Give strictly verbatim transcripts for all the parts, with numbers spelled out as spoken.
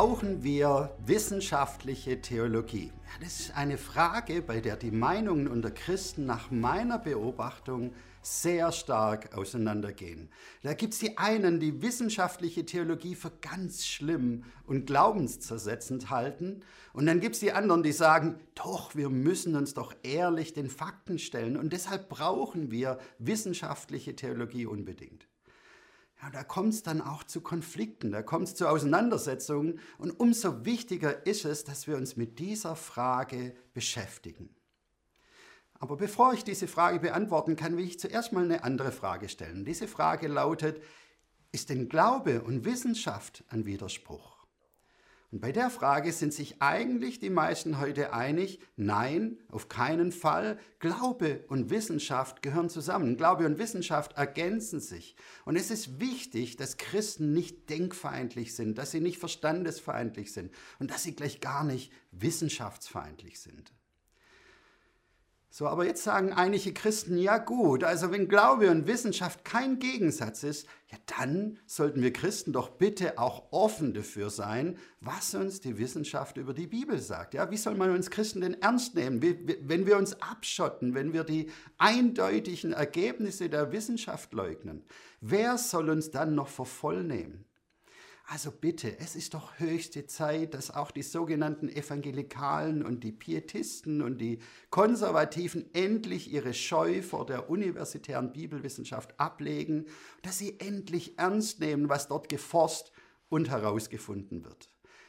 Brauchen wir wissenschaftliche Theologie? Ja, das ist eine Frage, bei der die Meinungen unter Christen nach meiner Beobachtung sehr stark auseinandergehen. Da gibt es die einen, die wissenschaftliche Theologie für ganz schlimm und glaubenszersetzend halten. Und dann gibt es die anderen, die sagen, doch, wir müssen uns doch ehrlich den Fakten stellen. Und deshalb brauchen wir wissenschaftliche Theologie unbedingt. Ja, da kommt es dann auch zu Konflikten, da kommt es zu Auseinandersetzungen. Und umso wichtiger ist es, dass wir uns mit dieser Frage beschäftigen. Aber bevor ich diese Frage beantworten kann, will ich zuerst mal eine andere Frage stellen. Diese Frage lautet, ist denn Glaube und Wissenschaft ein Widerspruch? Und bei der Frage sind sich eigentlich die meisten heute einig, nein, auf keinen Fall. Glaube und Wissenschaft gehören zusammen. Glaube und Wissenschaft ergänzen sich. Und es ist wichtig, dass Christen nicht denkfeindlich sind, dass sie nicht verstandesfeindlich sind und dass sie gleich gar nicht wissenschaftsfeindlich sind. So, aber jetzt sagen einige Christen, ja gut, also wenn Glaube und Wissenschaft kein Gegensatz ist, ja dann sollten wir Christen doch bitte auch offen dafür sein, was uns die Wissenschaft über die Bibel sagt. Ja, wie soll man uns Christen denn ernst nehmen, wenn wir uns abschotten, wenn wir die eindeutigen Ergebnisse der Wissenschaft leugnen? Wer soll uns dann noch für voll nehmen? Also bitte, es ist doch höchste Zeit, dass auch die sogenannten Evangelikalen und die Pietisten und die Konservativen endlich ihre Scheu vor der universitären Bibelwissenschaft ablegen, dass sie endlich ernst nehmen, was dort geforscht und herausgefunden wird.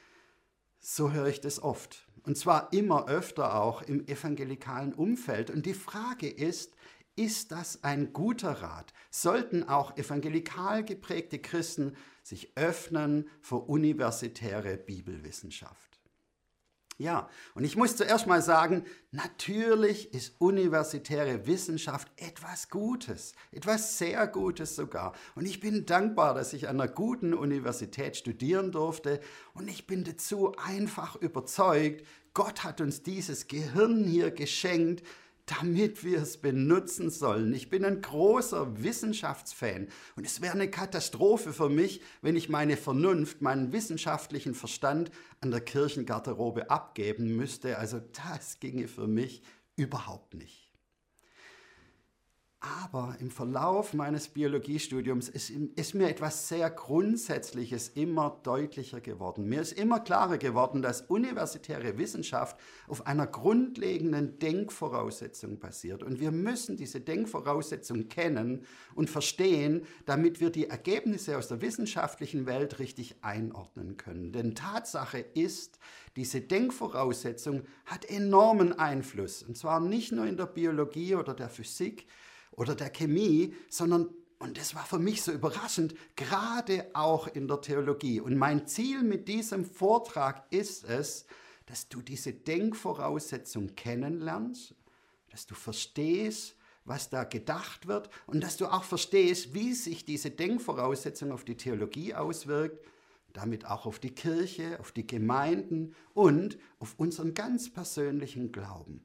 So höre ich das oft. Und zwar immer öfter auch im evangelikalen Umfeld. Und die Frage ist, ist das ein guter Rat? Sollten auch evangelikal geprägte Christen sich öffnen für universitäre Bibelwissenschaft? Ja, und ich muss zuerst mal sagen, natürlich ist universitäre Wissenschaft etwas Gutes, etwas sehr Gutes sogar. Und ich bin dankbar, dass ich an einer guten Universität studieren durfte. Und ich bin dazu einfach überzeugt, Gott hat uns dieses Gehirn hier geschenkt, damit wir es benutzen sollen. Ich bin ein großer Wissenschaftsfan und es wäre eine Katastrophe für mich, wenn ich meine Vernunft, meinen wissenschaftlichen Verstand an der Kirchengarderobe abgeben müsste. Also das ginge für mich überhaupt nicht. Aber im Verlauf meines Biologiestudiums ist, ist mir etwas sehr Grundsätzliches immer deutlicher geworden. Mir ist immer klarer geworden, dass universitäre Wissenschaft auf einer grundlegenden Denkvoraussetzung basiert. Und wir müssen diese Denkvoraussetzung kennen und verstehen, damit wir die Ergebnisse aus der wissenschaftlichen Welt richtig einordnen können. Denn Tatsache ist, diese Denkvoraussetzung hat enormen Einfluss. Und zwar nicht nur in der Biologie oder der Physik, oder der Chemie, sondern, und das war für mich so überraschend, gerade auch in der Theologie. Und mein Ziel mit diesem Vortrag ist es, dass du diese Denkvoraussetzung kennenlernst, dass du verstehst, was da gedacht wird und dass du auch verstehst, wie sich diese Denkvoraussetzung auf die Theologie auswirkt, damit auch auf die Kirche, auf die Gemeinden und auf unseren ganz persönlichen Glauben.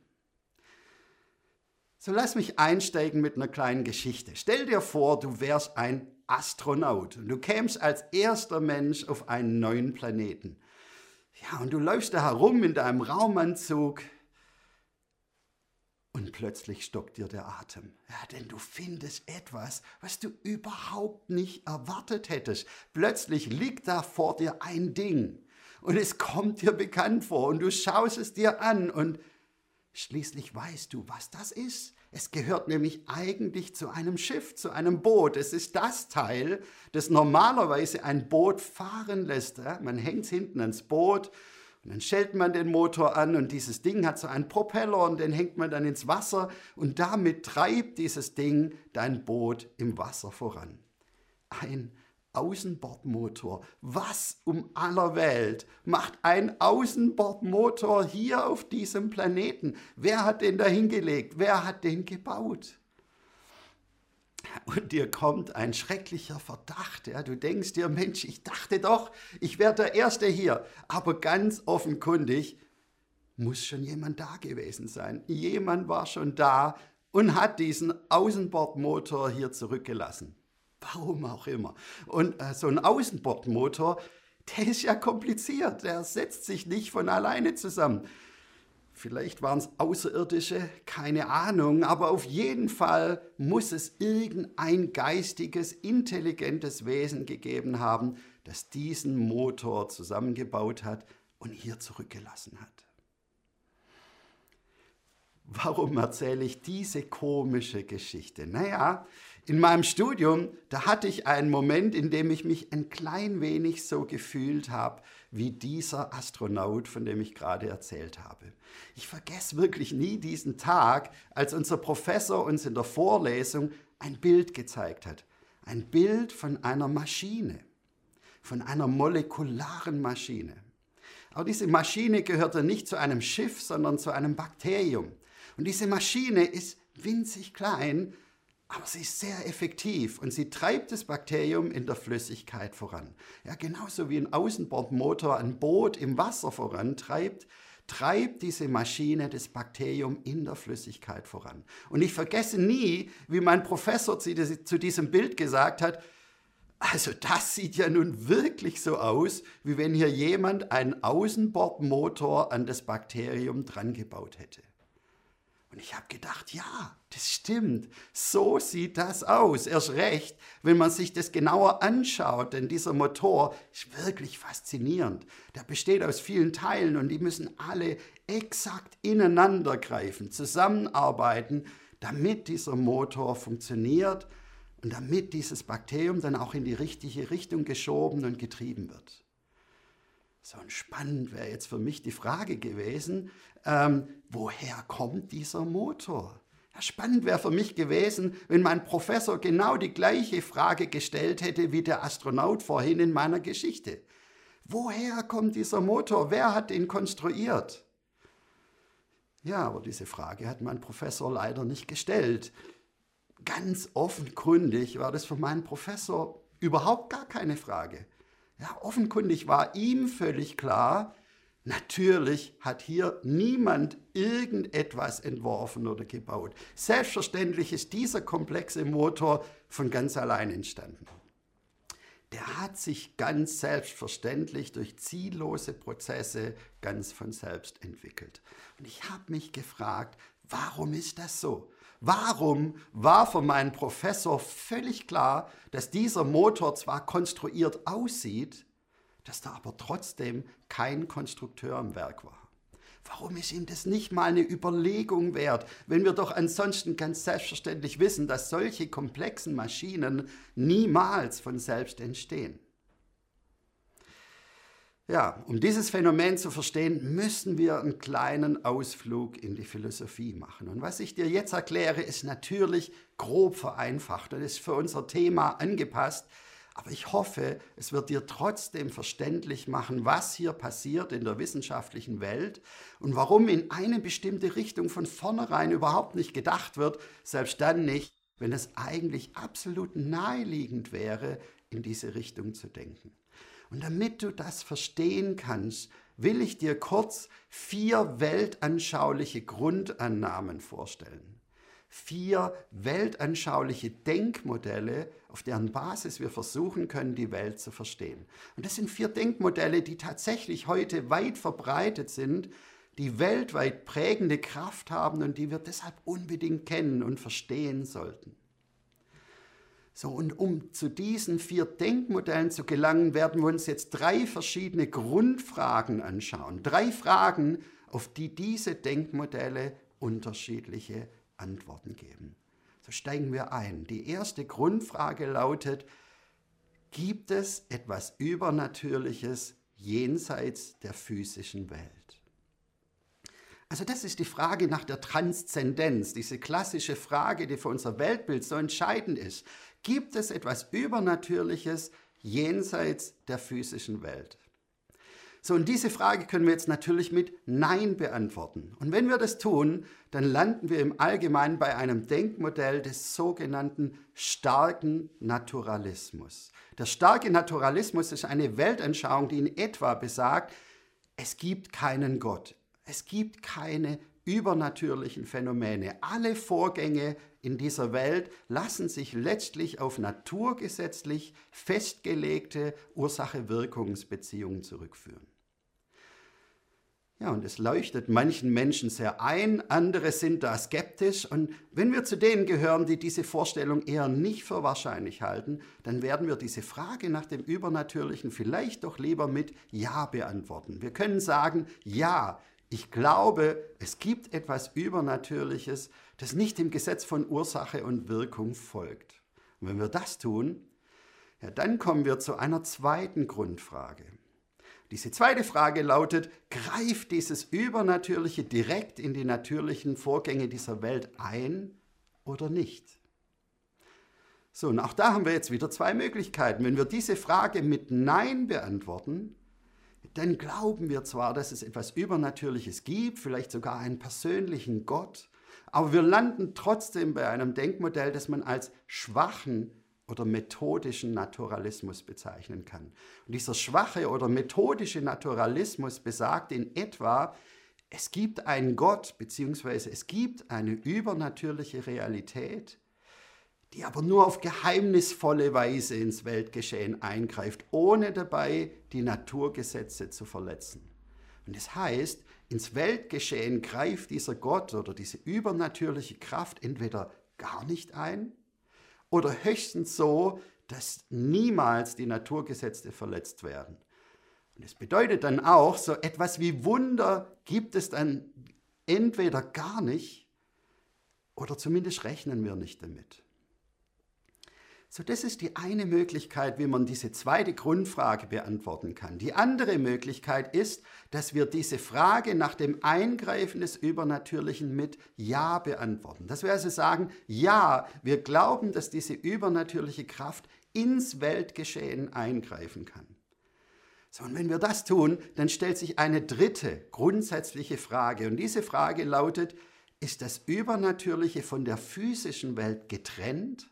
So lass mich einsteigen mit einer kleinen Geschichte. Stell dir vor, du wärst ein Astronaut und du kämst als erster Mensch auf einen neuen Planeten. Ja, und du läufst da herum in deinem Raumanzug und plötzlich stockt dir der Atem. Ja, denn du findest etwas, was du überhaupt nicht erwartet hättest. Plötzlich liegt da vor dir ein Ding und es kommt dir bekannt vor und du schaust es dir an und schließlich weißt du, was das ist. Es gehört nämlich eigentlich zu einem Schiff, zu einem Boot. Es ist das Teil, das normalerweise ein Boot fahren lässt. Man hängt es hinten ans Boot und dann stellt man den Motor an und dieses Ding hat so einen Propeller und den hängt man dann ins Wasser und damit treibt dieses Ding dein Boot im Wasser voran. Ein Außenbordmotor. Was um aller Welt macht ein Außenbordmotor hier auf diesem Planeten? Wer hat den da hingelegt? Wer hat den gebaut? Und dir kommt ein schrecklicher Verdacht. Ja? Du denkst dir, Mensch, ich dachte doch, ich wäre der Erste hier. Aber ganz offenkundig muss schon jemand da gewesen sein. Jemand war schon da und hat diesen Außenbordmotor hier zurückgelassen. Warum auch immer. Und äh, so ein Außenbordmotor, der ist ja kompliziert, der setzt sich nicht von alleine zusammen. Vielleicht waren es Außerirdische, keine Ahnung, aber auf jeden Fall muss es irgendein geistiges, intelligentes Wesen gegeben haben, das diesen Motor zusammengebaut hat und hier zurückgelassen hat. Warum erzähle ich diese komische Geschichte? Naja, in meinem Studium, da hatte ich einen Moment, in dem ich mich ein klein wenig so gefühlt habe, wie dieser Astronaut, von dem ich gerade erzählt habe. Ich vergesse wirklich nie diesen Tag, als unser Professor uns in der Vorlesung ein Bild gezeigt hat. Ein Bild von einer Maschine, von einer molekularen Maschine. Aber diese Maschine gehörte nicht zu einem Schiff, sondern zu einem Bakterium. Und diese Maschine ist winzig klein, aber sie ist sehr effektiv und sie treibt das Bakterium in der Flüssigkeit voran. Ja, genauso wie ein Außenbordmotor ein Boot im Wasser vorantreibt, treibt diese Maschine das Bakterium in der Flüssigkeit voran. Und ich vergesse nie, wie mein Professor zu diesem Bild gesagt hat, also das sieht ja nun wirklich so aus, wie wenn hier jemand einen Außenbordmotor an das Bakterium dran gebaut hätte. Und ich habe gedacht, ja, das stimmt, so sieht das aus. Erst recht, wenn man sich das genauer anschaut, denn dieser Motor ist wirklich faszinierend. Der besteht aus vielen Teilen und die müssen alle exakt ineinander greifen, zusammenarbeiten, damit dieser Motor funktioniert und damit dieses Bakterium dann auch in die richtige Richtung geschoben und getrieben wird. So, und spannend wäre jetzt für mich die Frage gewesen, ähm, woher kommt dieser Motor? Ja, spannend wäre für mich gewesen, wenn mein Professor genau die gleiche Frage gestellt hätte wie der Astronaut vorhin in meiner Geschichte. Woher kommt dieser Motor? Wer hat ihn konstruiert? Ja, aber diese Frage hat mein Professor leider nicht gestellt. Ganz offenkundig war das für meinen Professor überhaupt gar keine Frage. Ja, offenkundig war ihm völlig klar, natürlich hat hier niemand irgendetwas entworfen oder gebaut. Selbstverständlich ist dieser komplexe Motor von ganz allein entstanden. Der hat sich ganz selbstverständlich durch ziellose Prozesse ganz von selbst entwickelt. Und ich habe mich gefragt, warum ist das so? Warum war für meinen Professor völlig klar, dass dieser Motor zwar konstruiert aussieht, dass da aber trotzdem kein Konstrukteur am Werk war? Warum ist ihm das nicht mal eine Überlegung wert, wenn wir doch ansonsten ganz selbstverständlich wissen, dass solche komplexen Maschinen niemals von selbst entstehen? Ja, um dieses Phänomen zu verstehen, müssen wir einen kleinen Ausflug in die Philosophie machen. Und was ich dir jetzt erkläre, ist natürlich grob vereinfacht und ist für unser Thema angepasst. Aber ich hoffe, es wird dir trotzdem verständlich machen, was hier passiert in der wissenschaftlichen Welt und warum in eine bestimmte Richtung von vornherein überhaupt nicht gedacht wird, selbst dann nicht, wenn es eigentlich absolut naheliegend wäre, in diese Richtung zu denken. Und damit du das verstehen kannst, will ich dir kurz vier weltanschauliche Grundannahmen vorstellen. Vier weltanschauliche Denkmodelle, auf deren Basis wir versuchen können, die Welt zu verstehen. Und das sind vier Denkmodelle, die tatsächlich heute weit verbreitet sind, die weltweit prägende Kraft haben und die wir deshalb unbedingt kennen und verstehen sollten. So, und um zu diesen vier Denkmodellen zu gelangen, werden wir uns jetzt drei verschiedene Grundfragen anschauen. Drei Fragen, auf die diese Denkmodelle unterschiedliche Antworten geben. So steigen wir ein. Die erste Grundfrage lautet: Gibt es etwas Übernatürliches jenseits der physischen Welt? Also das ist die Frage nach der Transzendenz, diese klassische Frage, die für unser Weltbild so entscheidend ist. Gibt es etwas Übernatürliches jenseits der physischen Welt? So, und diese Frage können wir jetzt natürlich mit Nein beantworten. Und wenn wir das tun, dann landen wir im Allgemeinen bei einem Denkmodell des sogenannten starken Naturalismus. Der starke Naturalismus ist eine Weltanschauung, die in etwa besagt, es gibt keinen Gott. Es gibt keine übernatürlichen Phänomene. Alle Vorgänge in dieser Welt lassen sich letztlich auf naturgesetzlich festgelegte Ursache-Wirkungsbeziehungen zurückführen. Ja, und es leuchtet manchen Menschen sehr ein, andere sind da skeptisch. Und wenn wir zu denen gehören, die diese Vorstellung eher nicht für wahrscheinlich halten, dann werden wir diese Frage nach dem Übernatürlichen vielleicht doch lieber mit Ja beantworten. Wir können sagen, ja, ich glaube, es gibt etwas Übernatürliches, das nicht dem Gesetz von Ursache und Wirkung folgt. Und wenn wir das tun, ja, dann kommen wir zu einer zweiten Grundfrage. Diese zweite Frage lautet, greift dieses Übernatürliche direkt in die natürlichen Vorgänge dieser Welt ein oder nicht? So, und auch da haben wir jetzt wieder zwei Möglichkeiten. Wenn wir diese Frage mit Nein beantworten, dann glauben wir zwar, dass es etwas Übernatürliches gibt, vielleicht sogar einen persönlichen Gott, aber wir landen trotzdem bei einem Denkmodell, das man als schwachen oder methodischen Naturalismus bezeichnen kann. Und dieser schwache oder methodische Naturalismus besagt in etwa, es gibt einen Gott bzw. es gibt eine übernatürliche Realität, die aber nur auf geheimnisvolle Weise ins Weltgeschehen eingreift, ohne dabei die Naturgesetze zu verletzen. Und das heißt, ins Weltgeschehen greift dieser Gott oder diese übernatürliche Kraft entweder gar nicht ein, oder höchstens so, dass niemals die Naturgesetze verletzt werden. Und es bedeutet dann auch, so etwas wie Wunder gibt es dann entweder gar nicht oder zumindest rechnen wir nicht damit. So, das ist die eine Möglichkeit, wie man diese zweite Grundfrage beantworten kann. Die andere Möglichkeit ist, dass wir diese Frage nach dem Eingreifen des Übernatürlichen mit Ja beantworten. Dass wir also sagen, ja, wir glauben, dass diese übernatürliche Kraft ins Weltgeschehen eingreifen kann. So, und wenn wir das tun, dann stellt sich eine dritte grundsätzliche Frage. Und diese Frage lautet, ist das Übernatürliche von der physischen Welt getrennt?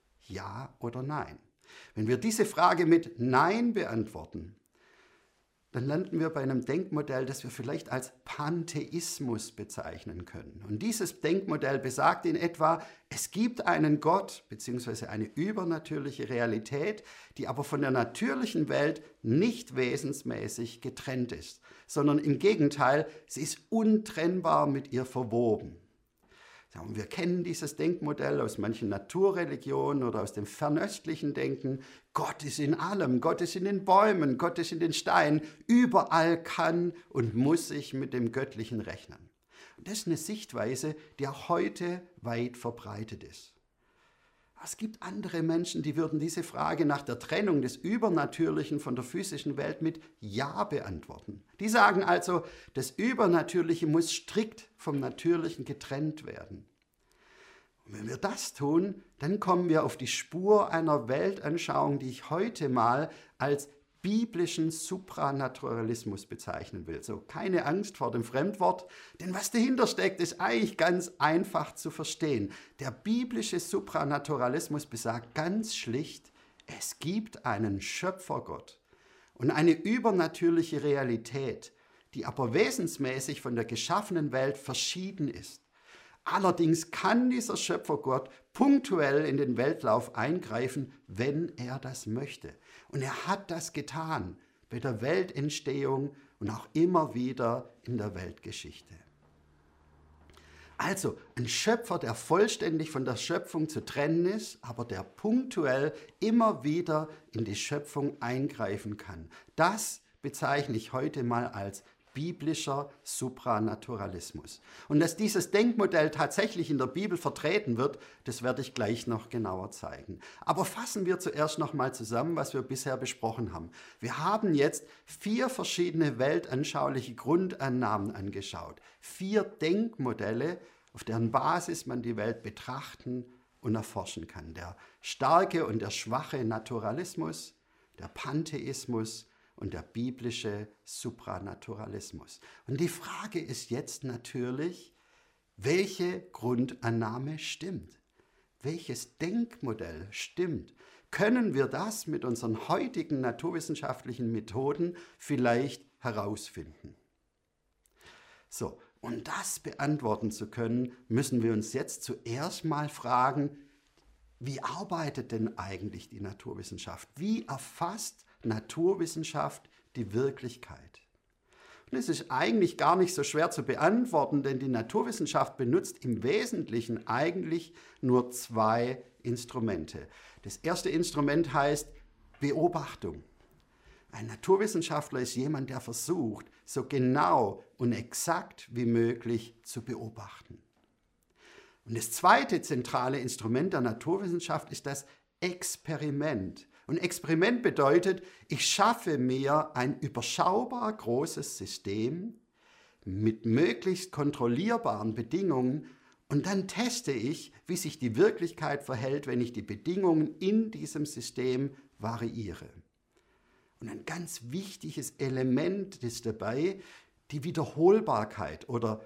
Ja oder nein? Wenn wir diese Frage mit Nein beantworten, dann landen wir bei einem Denkmodell, das wir vielleicht als Pantheismus bezeichnen können. Und dieses Denkmodell besagt in etwa, es gibt einen Gott bzw. eine übernatürliche Realität, die aber von der natürlichen Welt nicht wesensmäßig getrennt ist, sondern im Gegenteil, sie ist untrennbar mit ihr verwoben. Ja, und wir kennen dieses Denkmodell aus manchen Naturreligionen oder aus dem fernöstlichen Denken. Gott ist in allem, Gott ist in den Bäumen, Gott ist in den Steinen. Überall kann und muss sich mit dem Göttlichen rechnen. Und das ist eine Sichtweise, die auch heute weit verbreitet ist. Es gibt andere Menschen, die würden diese Frage nach der Trennung des Übernatürlichen von der physischen Welt mit Ja beantworten. Die sagen also, das Übernatürliche muss strikt vom Natürlichen getrennt werden. Und wenn wir das tun, dann kommen wir auf die Spur einer Weltanschauung, die ich heute mal als biblischen Supranaturalismus bezeichnen will. So, keine Angst vor dem Fremdwort, denn was dahinter steckt, ist eigentlich ganz einfach zu verstehen. Der biblische Supranaturalismus besagt ganz schlicht, es gibt einen Schöpfergott und eine übernatürliche Realität, die aber wesensmäßig von der geschaffenen Welt verschieden ist. Allerdings kann dieser Schöpfergott punktuell in den Weltlauf eingreifen, wenn er das möchte. Und er hat das getan bei der Weltentstehung und auch immer wieder in der Weltgeschichte. Also ein Schöpfer, der vollständig von der Schöpfung zu trennen ist, aber der punktuell immer wieder in die Schöpfung eingreifen kann. Das bezeichne ich heute mal als biblischer Supranaturalismus. Und dass dieses Denkmodell tatsächlich in der Bibel vertreten wird, das werde ich gleich noch genauer zeigen. Aber fassen wir zuerst noch mal zusammen, was wir bisher besprochen haben. Wir haben jetzt vier verschiedene weltanschauliche Grundannahmen angeschaut. Vier Denkmodelle, auf deren Basis man die Welt betrachten und erforschen kann. Der starke und der schwache Naturalismus, der Pantheismus und der biblische Supranaturalismus. Und die Frage ist jetzt natürlich, welche Grundannahme stimmt? Welches Denkmodell stimmt? Können wir das mit unseren heutigen naturwissenschaftlichen Methoden vielleicht herausfinden? So, Um das beantworten zu können, müssen wir uns jetzt zuerst mal fragen, wie arbeitet denn eigentlich die Naturwissenschaft? Wie erfasst Naturwissenschaft die Wirklichkeit? Und es ist eigentlich gar nicht so schwer zu beantworten, denn die Naturwissenschaft benutzt im Wesentlichen eigentlich nur zwei Instrumente. Das erste Instrument heißt Beobachtung. Ein Naturwissenschaftler ist jemand, der versucht, so genau und exakt wie möglich zu beobachten. Und das zweite zentrale Instrument der Naturwissenschaft ist das Experiment. Und Experiment bedeutet, ich schaffe mir ein überschaubar großes System mit möglichst kontrollierbaren Bedingungen und dann teste ich, wie sich die Wirklichkeit verhält, wenn ich die Bedingungen in diesem System variiere. Und ein ganz wichtiges Element ist dabei die Wiederholbarkeit oder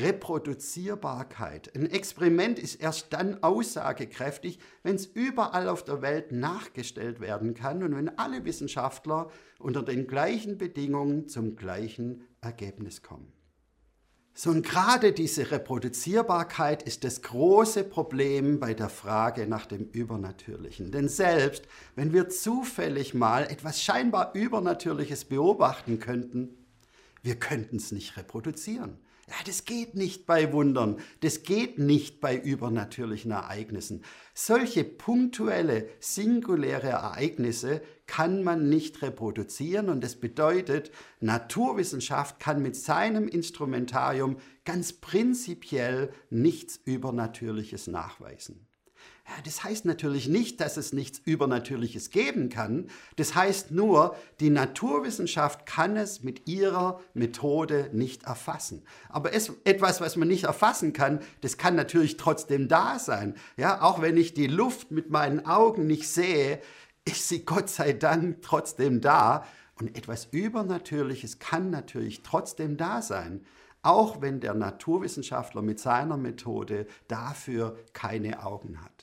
Reproduzierbarkeit. Ein Experiment ist erst dann aussagekräftig, wenn es überall auf der Welt nachgestellt werden kann und wenn alle Wissenschaftler unter den gleichen Bedingungen zum gleichen Ergebnis kommen. So, und gerade diese Reproduzierbarkeit ist das große Problem bei der Frage nach dem Übernatürlichen. Denn selbst wenn wir zufällig mal etwas scheinbar Übernatürliches beobachten könnten, wir könnten es nicht reproduzieren. Ja, das geht nicht bei Wundern, das geht nicht bei übernatürlichen Ereignissen. Solche punktuelle, singuläre Ereignisse kann man nicht reproduzieren und das bedeutet, Naturwissenschaft kann mit seinem Instrumentarium ganz prinzipiell nichts Übernatürliches nachweisen. Ja, das heißt natürlich nicht, dass es nichts Übernatürliches geben kann. Das heißt nur, die Naturwissenschaft kann es mit ihrer Methode nicht erfassen. Aber es, etwas, was man nicht erfassen kann, das kann natürlich trotzdem da sein. Ja, auch wenn ich die Luft mit meinen Augen nicht sehe, ist sie Gott sei Dank trotzdem da. Und etwas Übernatürliches kann natürlich trotzdem da sein, auch wenn der Naturwissenschaftler mit seiner Methode dafür keine Augen hat.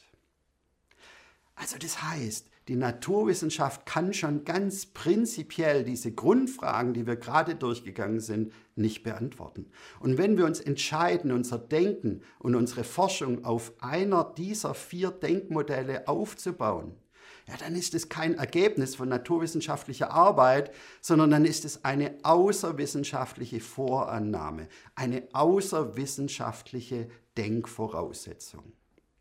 Also das heißt, die Naturwissenschaft kann schon ganz prinzipiell diese Grundfragen, die wir gerade durchgegangen sind, nicht beantworten. Und wenn wir uns entscheiden, unser Denken und unsere Forschung auf einer dieser vier Denkmodelle aufzubauen, ja, dann ist es kein Ergebnis von naturwissenschaftlicher Arbeit, sondern dann ist es eine außerwissenschaftliche Vorannahme, eine außerwissenschaftliche Denkvoraussetzung.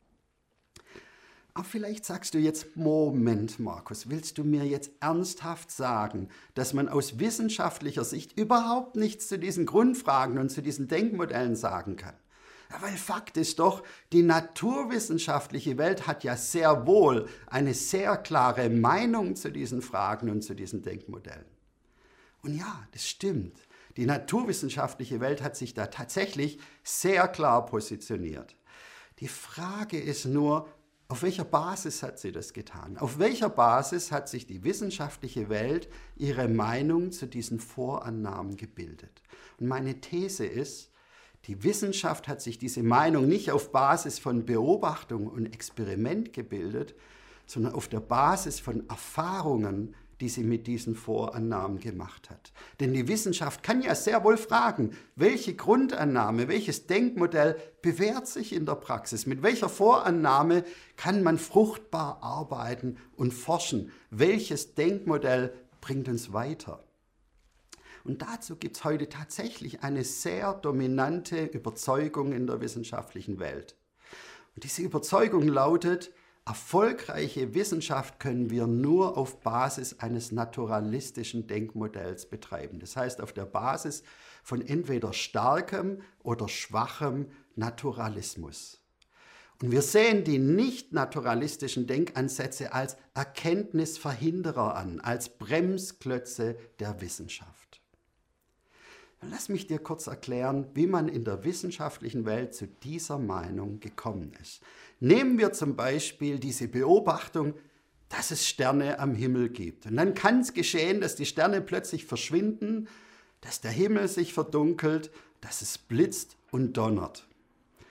Aber vielleicht sagst du jetzt, Moment, Markus, willst du mir jetzt ernsthaft sagen, dass man aus wissenschaftlicher Sicht überhaupt nichts zu diesen Grundfragen und zu diesen Denkmodellen sagen kann? Ja, weil Fakt ist doch, die naturwissenschaftliche Welt hat ja sehr wohl eine sehr klare Meinung zu diesen Fragen und zu diesen Denkmodellen. Und ja, das stimmt. Die naturwissenschaftliche Welt hat sich da tatsächlich sehr klar positioniert. Die Frage ist nur, auf welcher Basis hat sie das getan? Auf welcher Basis hat sich die wissenschaftliche Welt ihre Meinung zu diesen Vorannahmen gebildet? Und meine These ist, die Wissenschaft hat sich diese Meinung nicht auf Basis von Beobachtung und Experiment gebildet, sondern auf der Basis von Erfahrungen, die sie mit diesen Vorannahmen gemacht hat. Denn die Wissenschaft kann ja sehr wohl fragen, welche Grundannahme, welches Denkmodell bewährt sich in der Praxis? Mit welcher Vorannahme kann man fruchtbar arbeiten und forschen? Welches Denkmodell bringt uns weiter? Und dazu gibt es heute tatsächlich eine sehr dominante Überzeugung in der wissenschaftlichen Welt. Und diese Überzeugung lautet, erfolgreiche Wissenschaft können wir nur auf Basis eines naturalistischen Denkmodells betreiben. Das heißt, auf der Basis von entweder starkem oder schwachem Naturalismus. Und wir sehen die nicht naturalistischen Denkansätze als Erkenntnisverhinderer an, als Bremsklötze der Wissenschaft. Lass mich dir kurz erklären, wie man in der wissenschaftlichen Welt zu dieser Meinung gekommen ist. Nehmen wir zum Beispiel diese Beobachtung, dass es Sterne am Himmel gibt. Und dann kann es geschehen, dass die Sterne plötzlich verschwinden, dass der Himmel sich verdunkelt, dass es blitzt und donnert.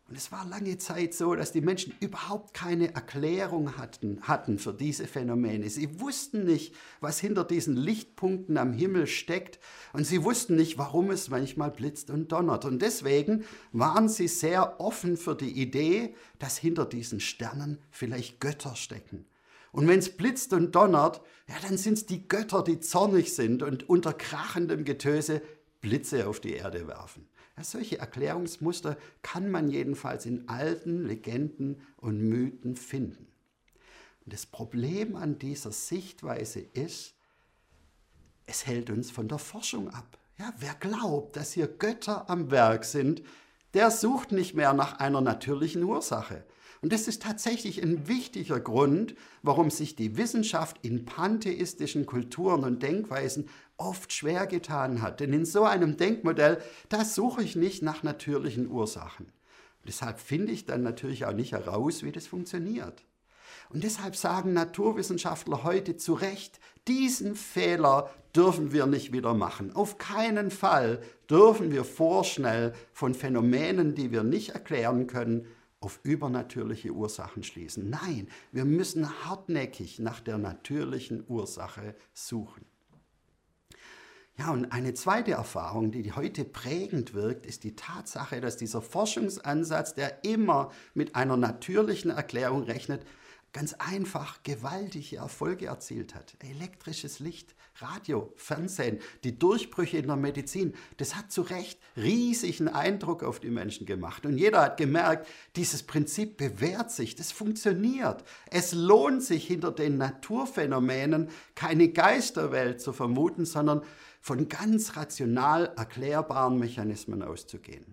Und es war lange Zeit so, dass die Menschen überhaupt keine Erklärung hatten, hatten für diese Phänomene. Sie wussten nicht, was hinter diesen Lichtpunkten am Himmel steckt. Und sie wussten nicht, warum es manchmal blitzt und donnert. Und deswegen waren sie sehr offen für die Idee, dass hinter diesen Sternen vielleicht Götter stecken. Und wenn es blitzt und donnert, ja, dann sind es die Götter, die zornig sind und unter krachendem Getöse Blitze auf die Erde werfen. Ja, solche Erklärungsmuster kann man jedenfalls in alten Legenden und Mythen finden. Und das Problem an dieser Sichtweise ist, es hält uns von der Forschung ab. Ja, wer glaubt, dass hier Götter am Werk sind, der sucht nicht mehr nach einer natürlichen Ursache. Und das ist tatsächlich ein wichtiger Grund, warum sich die Wissenschaft in pantheistischen Kulturen und Denkweisen oft schwer getan hat. Denn in so einem Denkmodell, da suche ich nicht nach natürlichen Ursachen. Und deshalb finde ich dann natürlich auch nicht heraus, wie das funktioniert. Und deshalb sagen Naturwissenschaftler heute zu Recht, diesen Fehler dürfen wir nicht wieder machen. Auf keinen Fall dürfen wir vorschnell von Phänomenen, die wir nicht erklären können, auf übernatürliche Ursachen schließen. Nein, wir müssen hartnäckig nach der natürlichen Ursache suchen. Ja, und eine zweite Erfahrung, die heute prägend wirkt, ist die Tatsache, dass dieser Forschungsansatz, der immer mit einer natürlichen Erklärung rechnet, ganz einfach gewaltige Erfolge erzielt hat. Elektrisches Licht, Radio, Fernsehen, die Durchbrüche in der Medizin, das hat zu Recht riesigen Eindruck auf die Menschen gemacht. Und jeder hat gemerkt, dieses Prinzip bewährt sich, das funktioniert. Es lohnt sich, hinter den Naturphänomenen keine Geisterwelt zu vermuten, sondern von ganz rational erklärbaren Mechanismen auszugehen.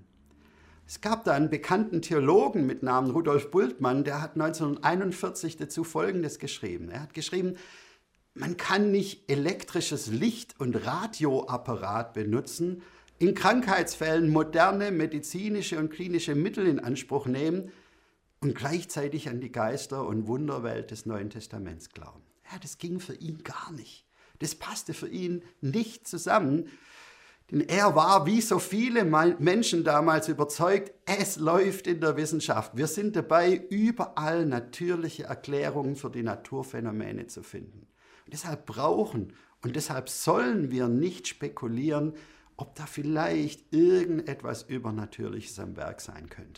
Es gab da einen bekannten Theologen mit Namen Rudolf Bultmann, der hat neunzehnhunderteinundvierzig dazu Folgendes geschrieben. Er hat geschrieben, man kann nicht elektrisches Licht und Radioapparat benutzen, in Krankheitsfällen moderne medizinische und klinische Mittel in Anspruch nehmen und gleichzeitig an die Geister- und Wunderwelt des Neuen Testaments glauben. Ja, das ging für ihn gar nicht. Das passte für ihn nicht zusammen. Denn er war wie so viele Menschen damals überzeugt, es läuft in der Wissenschaft. Wir sind dabei, überall natürliche Erklärungen für die Naturphänomene zu finden. Und deshalb brauchen und deshalb sollen wir nicht spekulieren, ob da vielleicht irgendetwas Übernatürliches am Werk sein könnte.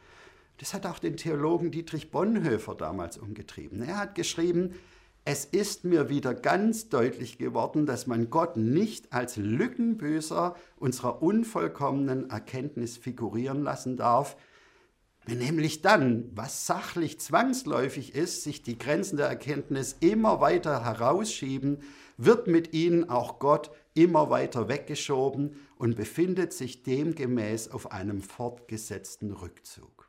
Das hat auch den Theologen Dietrich Bonhoeffer damals umgetrieben. Er hat geschrieben, es ist mir wieder ganz deutlich geworden, dass man Gott nicht als Lückenbüßer unserer unvollkommenen Erkenntnis figurieren lassen darf, wenn nämlich dann, was sachlich zwangsläufig ist, sich die Grenzen der Erkenntnis immer weiter herausschieben, wird mit ihnen auch Gott immer weiter weggeschoben und befindet sich demgemäß auf einem fortgesetzten Rückzug.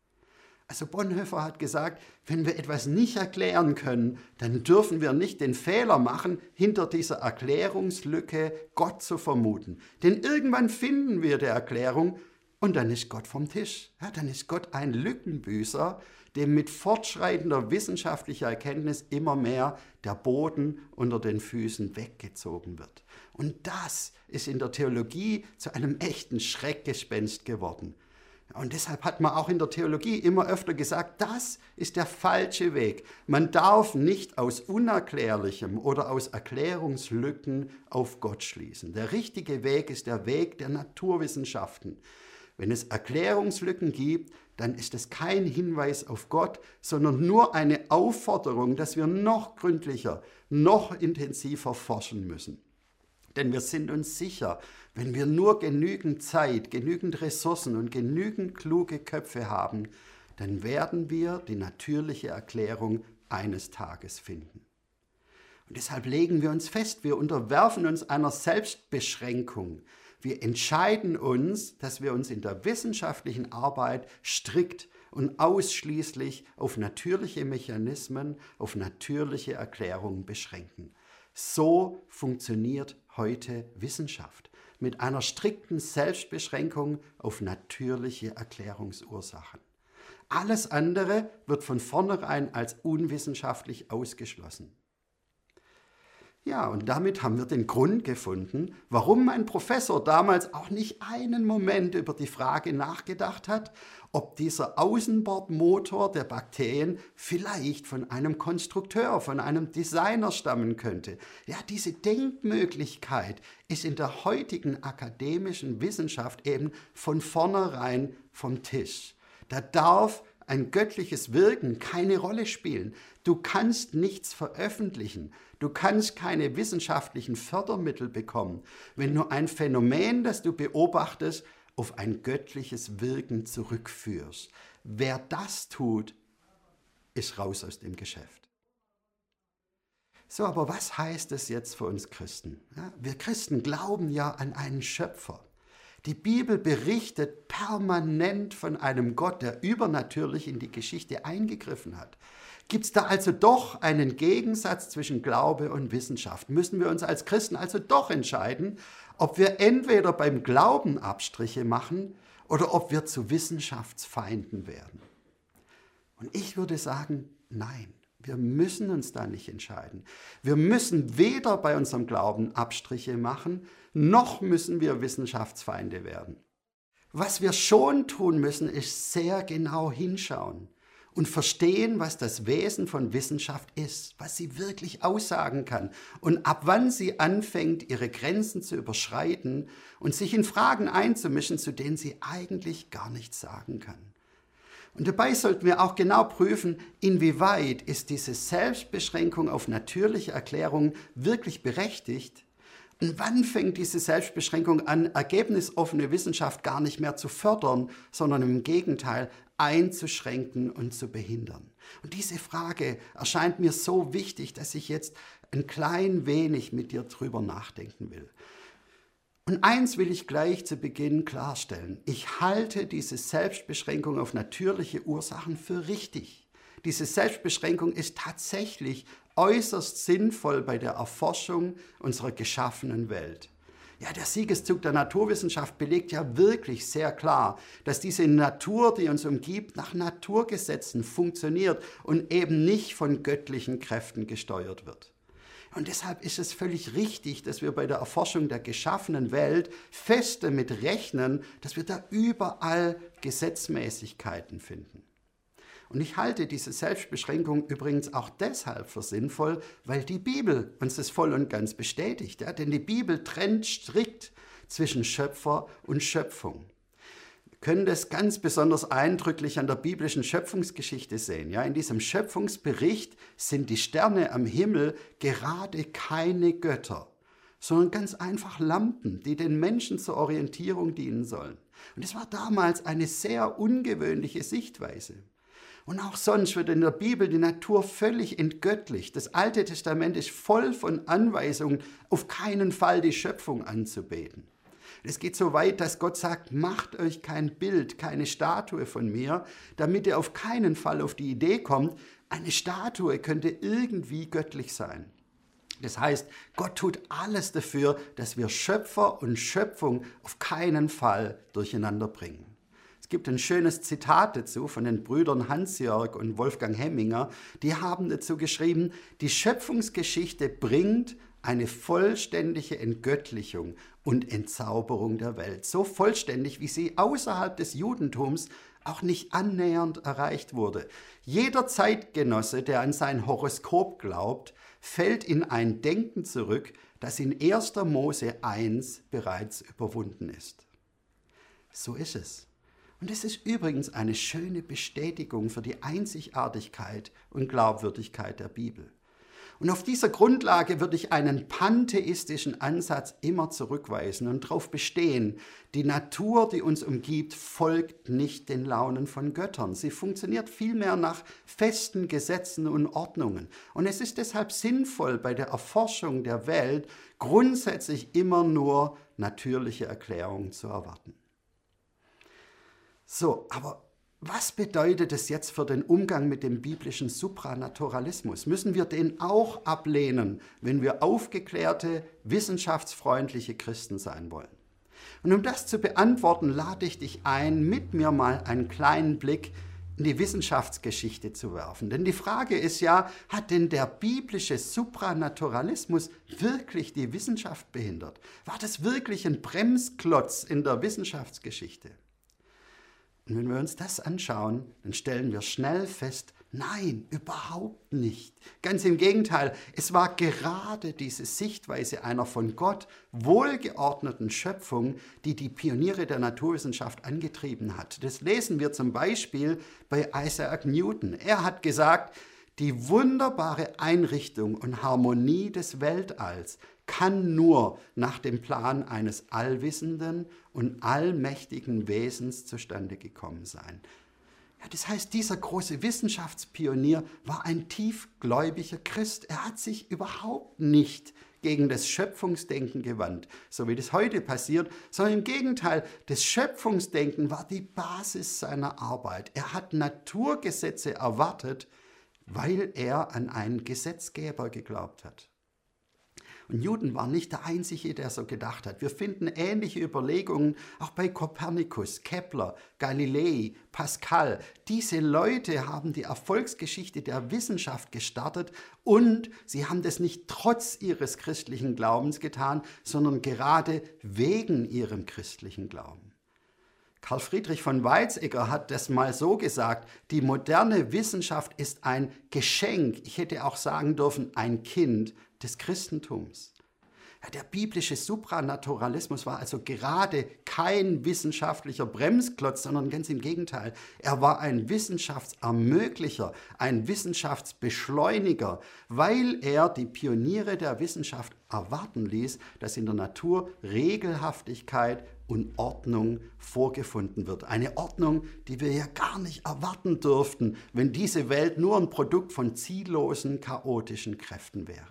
Also Bonhoeffer hat gesagt, wenn wir etwas nicht erklären können, dann dürfen wir nicht den Fehler machen, hinter dieser Erklärungslücke Gott zu vermuten. Denn irgendwann finden wir die Erklärung und dann ist Gott vom Tisch. Ja, dann ist Gott ein Lückenbüßer, dem mit fortschreitender wissenschaftlicher Erkenntnis immer mehr der Boden unter den Füßen weggezogen wird. Und das ist in der Theologie zu einem echten Schreckgespenst geworden. Und deshalb hat man auch in der Theologie immer öfter gesagt, das ist der falsche Weg. Man darf nicht aus Unerklärlichem oder aus Erklärungslücken auf Gott schließen. Der richtige Weg ist der Weg der Naturwissenschaften. Wenn es Erklärungslücken gibt, dann ist es kein Hinweis auf Gott, sondern nur eine Aufforderung, dass wir noch gründlicher, noch intensiver forschen müssen. Denn wir sind uns sicher, wenn wir nur genügend Zeit, genügend Ressourcen und genügend kluge Köpfe haben, dann werden wir die natürliche Erklärung eines Tages finden. Und deshalb legen wir uns fest, wir unterwerfen uns einer Selbstbeschränkung. Wir entscheiden uns, dass wir uns in der wissenschaftlichen Arbeit strikt und ausschließlich auf natürliche Mechanismen, auf natürliche Erklärungen beschränken. So funktioniert heute Wissenschaft, mit einer strikten Selbstbeschränkung auf natürliche Erklärungsursachen. Alles andere wird von vornherein als unwissenschaftlich ausgeschlossen. Ja, und damit haben wir den Grund gefunden, warum mein Professor damals auch nicht einen Moment über die Frage nachgedacht hat, ob dieser Außenbordmotor der Bakterien vielleicht von einem Konstrukteur, von einem Designer stammen könnte. Ja, diese Denkmöglichkeit ist in der heutigen akademischen Wissenschaft eben von vornherein vom Tisch. Da darf ein göttliches Wirken keine Rolle spielen. Du kannst nichts veröffentlichen. Du kannst keine wissenschaftlichen Fördermittel bekommen, wenn du ein Phänomen, das du beobachtest, auf ein göttliches Wirken zurückführst. Wer das tut, ist raus aus dem Geschäft. So, aber was heißt es jetzt für uns Christen? Ja, wir Christen glauben ja an einen Schöpfer. Die Bibel berichtet permanent von einem Gott, der übernatürlich in die Geschichte eingegriffen hat. Gibt es da also doch einen Gegensatz zwischen Glaube und Wissenschaft? Müssen wir uns als Christen also doch entscheiden, ob wir entweder beim Glauben Abstriche machen oder ob wir zu Wissenschaftsfeinden werden? Und ich würde sagen, nein, wir müssen uns da nicht entscheiden. Wir müssen weder bei unserem Glauben Abstriche machen, noch müssen wir Wissenschaftsfeinde werden. Was wir schon tun müssen, ist sehr genau hinschauen und verstehen, was das Wesen von Wissenschaft ist, was sie wirklich aussagen kann und ab wann sie anfängt, ihre Grenzen zu überschreiten und sich in Fragen einzumischen, zu denen sie eigentlich gar nichts sagen kann. Und dabei sollten wir auch genau prüfen, inwieweit ist diese Selbstbeschränkung auf natürliche Erklärungen wirklich berechtigt und wann fängt diese Selbstbeschränkung an, ergebnisoffene Wissenschaft gar nicht mehr zu fördern, sondern im Gegenteil einzuschränken und zu behindern. Und diese Frage erscheint mir so wichtig, dass ich jetzt ein klein wenig mit dir drüber nachdenken will. Und eins will ich gleich zu Beginn klarstellen. Ich halte diese Selbstbeschränkung auf natürliche Ursachen für richtig. Diese Selbstbeschränkung ist tatsächlich äußerst sinnvoll bei der Erforschung unserer geschaffenen Welt. Ja, der Siegeszug der Naturwissenschaft belegt ja wirklich sehr klar, dass diese Natur, die uns umgibt, nach Naturgesetzen funktioniert und eben nicht von göttlichen Kräften gesteuert wird. Und deshalb ist es völlig richtig, dass wir bei der Erforschung der geschaffenen Welt fest damit rechnen, dass wir da überall Gesetzmäßigkeiten finden. Und ich halte diese Selbstbeschränkung übrigens auch deshalb für sinnvoll, weil die Bibel uns das voll und ganz bestätigt. Ja? Denn die Bibel trennt strikt zwischen Schöpfer und Schöpfung. Wir können das ganz besonders eindrücklich an der biblischen Schöpfungsgeschichte sehen. Ja? In diesem Schöpfungsbericht sind die Sterne am Himmel gerade keine Götter, sondern ganz einfach Lampen, die den Menschen zur Orientierung dienen sollen. Und es war damals eine sehr ungewöhnliche Sichtweise. Und auch sonst wird in der Bibel die Natur völlig entgöttlicht. Das Alte Testament ist voll von Anweisungen, auf keinen Fall die Schöpfung anzubeten. Es geht so weit, dass Gott sagt, macht euch kein Bild, keine Statue von mir, damit ihr auf keinen Fall auf die Idee kommt, eine Statue könnte irgendwie göttlich sein. Das heißt, Gott tut alles dafür, dass wir Schöpfer und Schöpfung auf keinen Fall durcheinander bringen. Es gibt ein schönes Zitat dazu von den Brüdern Hans-Jörg und Wolfgang Hemminger. Die haben dazu geschrieben, die Schöpfungsgeschichte bringt eine vollständige Entgöttlichung und Entzauberung der Welt. So vollständig, wie sie außerhalb des Judentums auch nicht annähernd erreicht wurde. Jeder Zeitgenosse, der an sein Horoskop glaubt, fällt in ein Denken zurück, das in erster Mose eins bereits überwunden ist. So ist es. Und es ist übrigens eine schöne Bestätigung für die Einzigartigkeit und Glaubwürdigkeit der Bibel. Und auf dieser Grundlage würde ich einen pantheistischen Ansatz immer zurückweisen und darauf bestehen, die Natur, die uns umgibt, folgt nicht den Launen von Göttern. Sie funktioniert vielmehr nach festen Gesetzen und Ordnungen. Und es ist deshalb sinnvoll, bei der Erforschung der Welt grundsätzlich immer nur natürliche Erklärungen zu erwarten. So, aber was bedeutet es jetzt für den Umgang mit dem biblischen Supranaturalismus? Müssen wir den auch ablehnen, wenn wir aufgeklärte, wissenschaftsfreundliche Christen sein wollen? Und um das zu beantworten, lade ich dich ein, mit mir mal einen kleinen Blick in die Wissenschaftsgeschichte zu werfen. Denn die Frage ist ja, hat denn der biblische Supranaturalismus wirklich die Wissenschaft behindert? War das wirklich ein Bremsklotz in der Wissenschaftsgeschichte? Und wenn wir uns das anschauen, dann stellen wir schnell fest, nein, überhaupt nicht. Ganz im Gegenteil, es war gerade diese Sichtweise einer von Gott wohlgeordneten Schöpfung, die die Pioniere der Naturwissenschaft angetrieben hat. Das lesen wir zum Beispiel bei Isaac Newton. Er hat gesagt, die wunderbare Einrichtung und Harmonie des Weltalls kann nur nach dem Plan eines allwissenden und allmächtigen Wesens zustande gekommen sein. Ja, das heißt, dieser große Wissenschaftspionier war ein tiefgläubiger Christ. Er hat sich überhaupt nicht gegen das Schöpfungsdenken gewandt, so wie das heute passiert, sondern im Gegenteil, das Schöpfungsdenken war die Basis seiner Arbeit. Er hat Naturgesetze erwartet, weil er an einen Gesetzgeber geglaubt hat. Und Newton war nicht der Einzige, der so gedacht hat. Wir finden ähnliche Überlegungen auch bei Kopernikus, Kepler, Galilei, Pascal. Diese Leute haben die Erfolgsgeschichte der Wissenschaft gestartet und sie haben das nicht trotz ihres christlichen Glaubens getan, sondern gerade wegen ihrem christlichen Glauben. Karl Friedrich von Weizsäcker hat das mal so gesagt, die moderne Wissenschaft ist ein Geschenk, ich hätte auch sagen dürfen, ein Kind des Christentums. Ja, der biblische Supranaturalismus war also gerade kein wissenschaftlicher Bremsklotz, sondern ganz im Gegenteil. Er war ein Wissenschaftsermöglicher, ein Wissenschaftsbeschleuniger, weil er die Pioniere der Wissenschaft erwarten ließ, dass in der Natur Regelhaftigkeit und Ordnung vorgefunden wird. Eine Ordnung, die wir ja gar nicht erwarten dürften, wenn diese Welt nur ein Produkt von ziellosen, chaotischen Kräften wäre.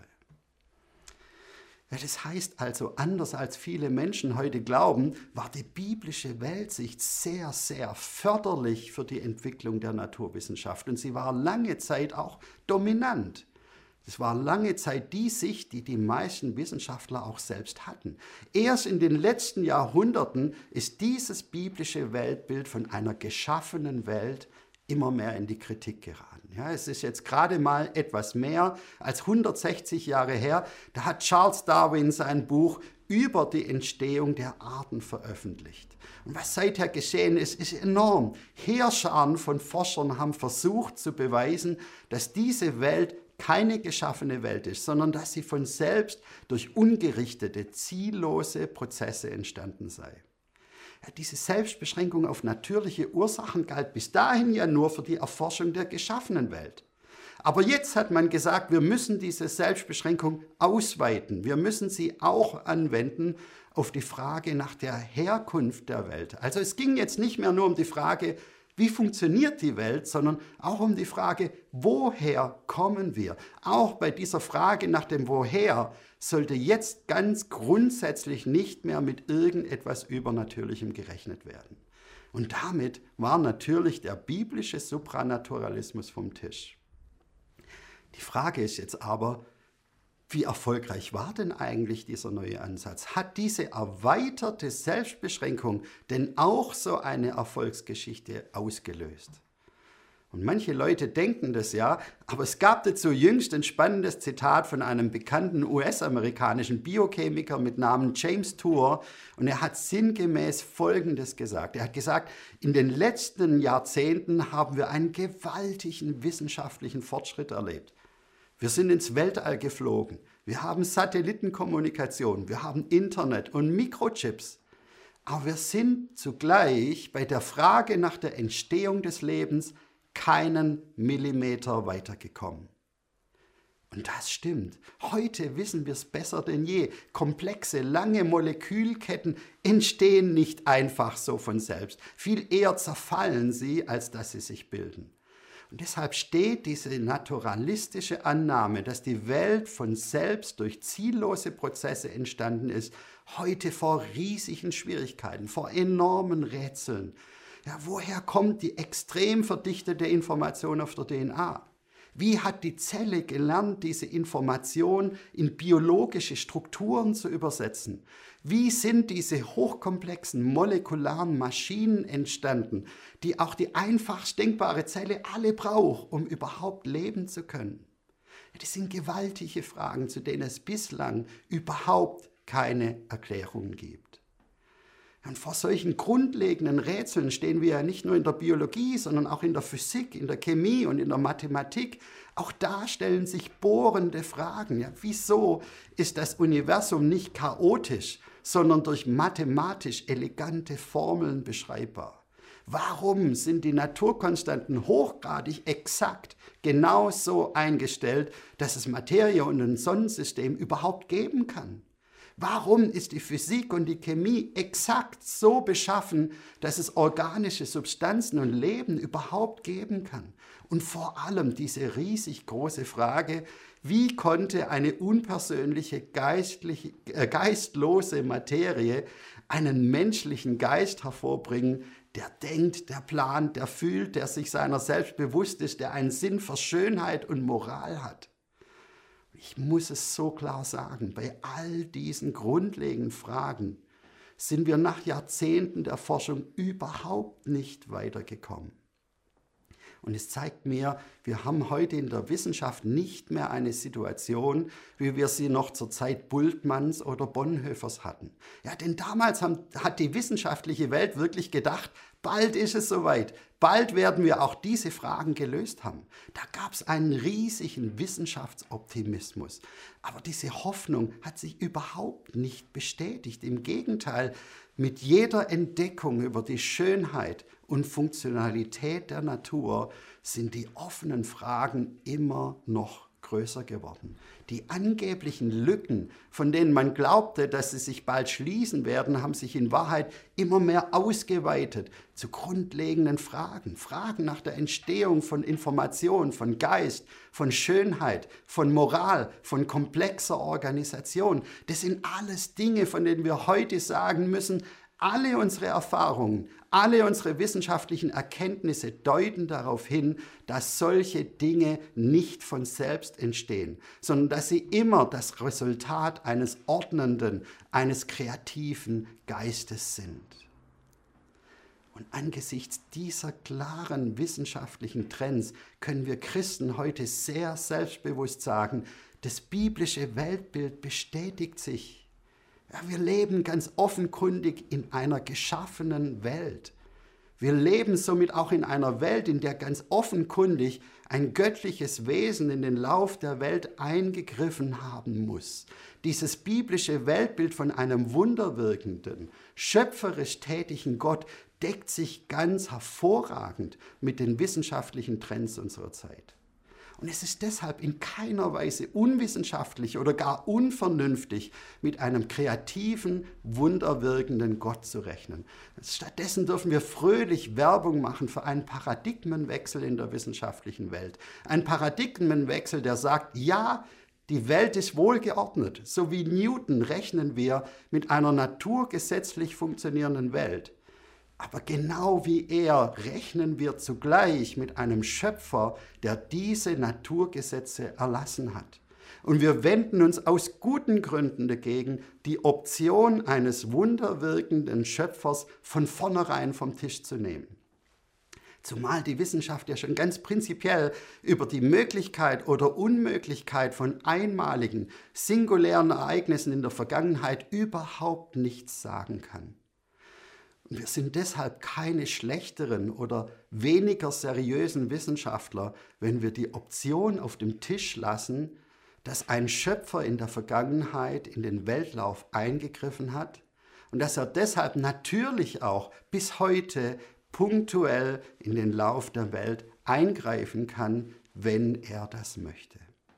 Ja, das heißt also, anders als viele Menschen heute glauben, war die biblische Weltsicht sehr, sehr förderlich für die Entwicklung der Naturwissenschaft und sie war lange Zeit auch dominant. Es war lange Zeit die Sicht, die die meisten Wissenschaftler auch selbst hatten. Erst in den letzten Jahrhunderten ist dieses biblische Weltbild von einer geschaffenen Welt immer mehr in die Kritik geraten. Ja, es ist jetzt gerade mal etwas mehr als hundertsechzig Jahre her, da hat Charles Darwin sein Buch über die Entstehung der Arten veröffentlicht. Und was seither geschehen ist, ist enorm. Heerscharen von Forschern haben versucht zu beweisen, dass diese Welt keine geschaffene Welt ist, sondern dass sie von selbst durch ungerichtete, ziellose Prozesse entstanden sei. Ja, diese Selbstbeschränkung auf natürliche Ursachen galt bis dahin ja nur für die Erforschung der geschaffenen Welt. Aber jetzt hat man gesagt, wir müssen diese Selbstbeschränkung ausweiten. Wir müssen sie auch anwenden auf die Frage nach der Herkunft der Welt. Also es ging jetzt nicht mehr nur um die Frage, wie funktioniert die Welt, sondern auch um die Frage, woher kommen wir? Auch bei dieser Frage nach dem Woher sollte jetzt ganz grundsätzlich nicht mehr mit irgendetwas Übernatürlichem gerechnet werden. Und damit war natürlich der biblische Supranaturalismus vom Tisch. Die Frage ist jetzt aber, wie erfolgreich war denn eigentlich dieser neue Ansatz? Hat diese erweiterte Selbstbeschränkung denn auch so eine Erfolgsgeschichte ausgelöst? Und manche Leute denken das ja, aber es gab dazu jüngst ein spannendes Zitat von einem bekannten U S-amerikanischen Biochemiker mit Namen James Tour. Und er hat sinngemäß Folgendes gesagt. Er hat gesagt, in den letzten Jahrzehnten haben wir einen gewaltigen wissenschaftlichen Fortschritt erlebt. Wir sind ins Weltall geflogen, wir haben Satellitenkommunikation, wir haben Internet und Mikrochips. Aber wir sind zugleich bei der Frage nach der Entstehung des Lebens keinen Millimeter weitergekommen. Und das stimmt. Heute wissen wir es besser denn je. Komplexe, lange Molekülketten entstehen nicht einfach so von selbst. Viel eher zerfallen sie, als dass sie sich bilden. Und deshalb steht diese naturalistische Annahme, dass die Welt von selbst durch ziellose Prozesse entstanden ist, heute vor riesigen Schwierigkeiten, vor enormen Rätseln. Ja, woher kommt die extrem verdichtete Information auf der D N A? Wie hat die Zelle gelernt, diese Information in biologische Strukturen zu übersetzen? Wie sind diese hochkomplexen molekularen Maschinen entstanden, die auch die einfachst denkbare Zelle alle braucht, um überhaupt leben zu können? Das sind gewaltige Fragen, zu denen es bislang überhaupt keine Erklärungen gibt. Und vor solchen grundlegenden Rätseln stehen wir ja nicht nur in der Biologie, sondern auch in der Physik, in der Chemie und in der Mathematik. Auch da stellen sich bohrende Fragen. Ja, wieso ist das Universum nicht chaotisch, sondern durch mathematisch elegante Formeln beschreibbar? Warum sind die Naturkonstanten hochgradig exakt genauso eingestellt, dass es Materie und ein Sonnensystem überhaupt geben kann? Warum ist die Physik und die Chemie exakt so beschaffen, dass es organische Substanzen und Leben überhaupt geben kann? Und vor allem diese riesig große Frage, wie konnte eine unpersönliche, geistliche, äh, geistlose Materie einen menschlichen Geist hervorbringen, der denkt, der plant, der fühlt, der sich seiner selbst bewusst ist, der einen Sinn für Schönheit und Moral hat? Ich muss es so klar sagen, bei all diesen grundlegenden Fragen sind wir nach Jahrzehnten der Forschung überhaupt nicht weitergekommen. Und es zeigt mir, wir haben heute in der Wissenschaft nicht mehr eine Situation, wie wir sie noch zur Zeit Bultmanns oder Bonhoeffers hatten. Ja, denn damals haben, hat die wissenschaftliche Welt wirklich gedacht, bald ist es soweit, bald werden wir auch diese Fragen gelöst haben. Da gab es einen riesigen Wissenschaftsoptimismus. Aber diese Hoffnung hat sich überhaupt nicht bestätigt. Im Gegenteil, mit jeder Entdeckung über die Schönheit und Funktionalität der Natur sind die offenen Fragen immer noch größer geworden. Die angeblichen Lücken, von denen man glaubte, dass sie sich bald schließen werden, haben sich in Wahrheit immer mehr ausgeweitet zu grundlegenden Fragen. Fragen nach der Entstehung von Information, von Geist, von Schönheit, von Moral, von komplexer Organisation. Das sind alles Dinge, von denen wir heute sagen müssen, alle unsere Erfahrungen, alle unsere wissenschaftlichen Erkenntnisse deuten darauf hin, dass solche Dinge nicht von selbst entstehen, sondern dass sie immer das Resultat eines ordnenden, eines kreativen Geistes sind. Und angesichts dieser klaren wissenschaftlichen Trends können wir Christen heute sehr selbstbewusst sagen, das biblische Weltbild bestätigt sich. Ja, wir leben ganz offenkundig in einer geschaffenen Welt. Wir leben somit auch in einer Welt, in der ganz offenkundig ein göttliches Wesen in den Lauf der Welt eingegriffen haben muss. Dieses biblische Weltbild von einem wunderwirkenden, schöpferisch tätigen Gott deckt sich ganz hervorragend mit den wissenschaftlichen Trends unserer Zeit. Und es ist deshalb in keiner Weise unwissenschaftlich oder gar unvernünftig, mit einem kreativen, wunderwirkenden Gott zu rechnen. Stattdessen dürfen wir fröhlich Werbung machen für einen Paradigmenwechsel in der wissenschaftlichen Welt. Ein Paradigmenwechsel, der sagt, ja, die Welt ist wohlgeordnet. So wie Newton rechnen wir mit einer naturgesetzlich funktionierenden Welt. Aber genau wie er rechnen wir zugleich mit einem Schöpfer, der diese Naturgesetze erlassen hat. Und wir wenden uns aus guten Gründen dagegen, die Option eines wunderwirkenden Schöpfers von vornherein vom Tisch zu nehmen. Zumal die Wissenschaft ja schon ganz prinzipiell über die Möglichkeit oder Unmöglichkeit von einmaligen, singulären Ereignissen in der Vergangenheit überhaupt nichts sagen kann. Und wir sind deshalb keine schlechteren oder weniger seriösen Wissenschaftler, wenn wir die Option auf dem Tisch lassen, dass ein Schöpfer in der Vergangenheit in den Weltlauf eingegriffen hat und dass er deshalb natürlich auch bis heute punktuell in den Lauf der Welt eingreifen kann, wenn er das möchte.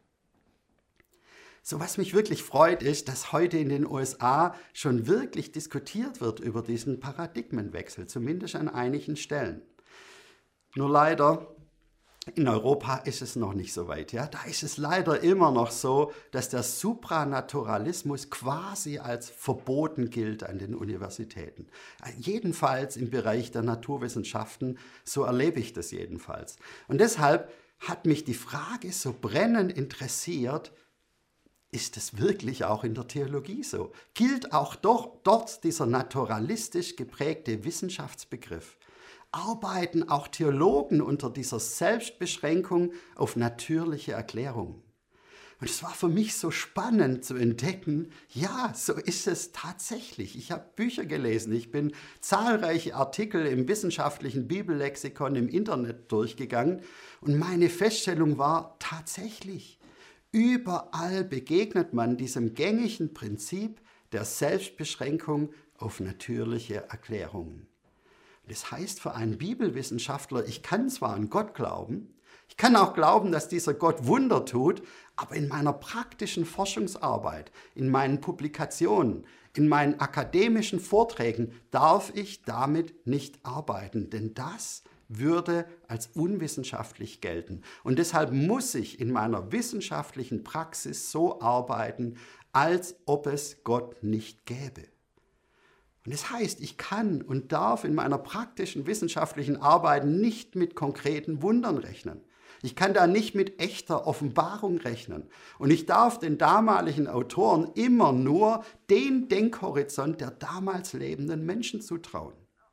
So, was mich wirklich freut, ist, dass heute in den U S A schon wirklich diskutiert wird über diesen Paradigmenwechsel, zumindest an einigen Stellen. Nur leider, in Europa ist es noch nicht so weit. Ja? Da ist es leider immer noch so, dass der Supranaturalismus quasi als verboten gilt an den Universitäten. Jedenfalls im Bereich der Naturwissenschaften, so erlebe ich das jedenfalls. Und deshalb hat mich die Frage so brennend interessiert, ist es wirklich auch in der Theologie so? Gilt auch doch dort dieser naturalistisch geprägte Wissenschaftsbegriff? Arbeiten auch Theologen unter dieser Selbstbeschränkung auf natürliche Erklärungen? Und es war für mich so spannend zu entdecken, ja, so ist es tatsächlich. Ich habe Bücher gelesen, ich bin zahlreiche Artikel im wissenschaftlichen Bibellexikon im Internet durchgegangen und meine Feststellung war tatsächlich, überall begegnet man diesem gängigen Prinzip der Selbstbeschränkung auf natürliche Erklärungen. Das heißt für einen Bibelwissenschaftler, ich kann zwar an Gott glauben, ich kann auch glauben, dass dieser Gott Wunder tut, aber in meiner praktischen Forschungsarbeit, in meinen Publikationen, in meinen akademischen Vorträgen darf ich damit nicht arbeiten, denn das würde als unwissenschaftlich gelten. Und deshalb muss ich in meiner wissenschaftlichen Praxis so arbeiten, als ob es Gott nicht gäbe. Und das heißt, ich kann und darf in meiner praktischen wissenschaftlichen Arbeit nicht mit konkreten Wundern rechnen. Ich kann da nicht mit echter Offenbarung rechnen. Und ich darf den damaligen Autoren immer nur den Denkhorizont der damals lebenden Menschen zutrauen.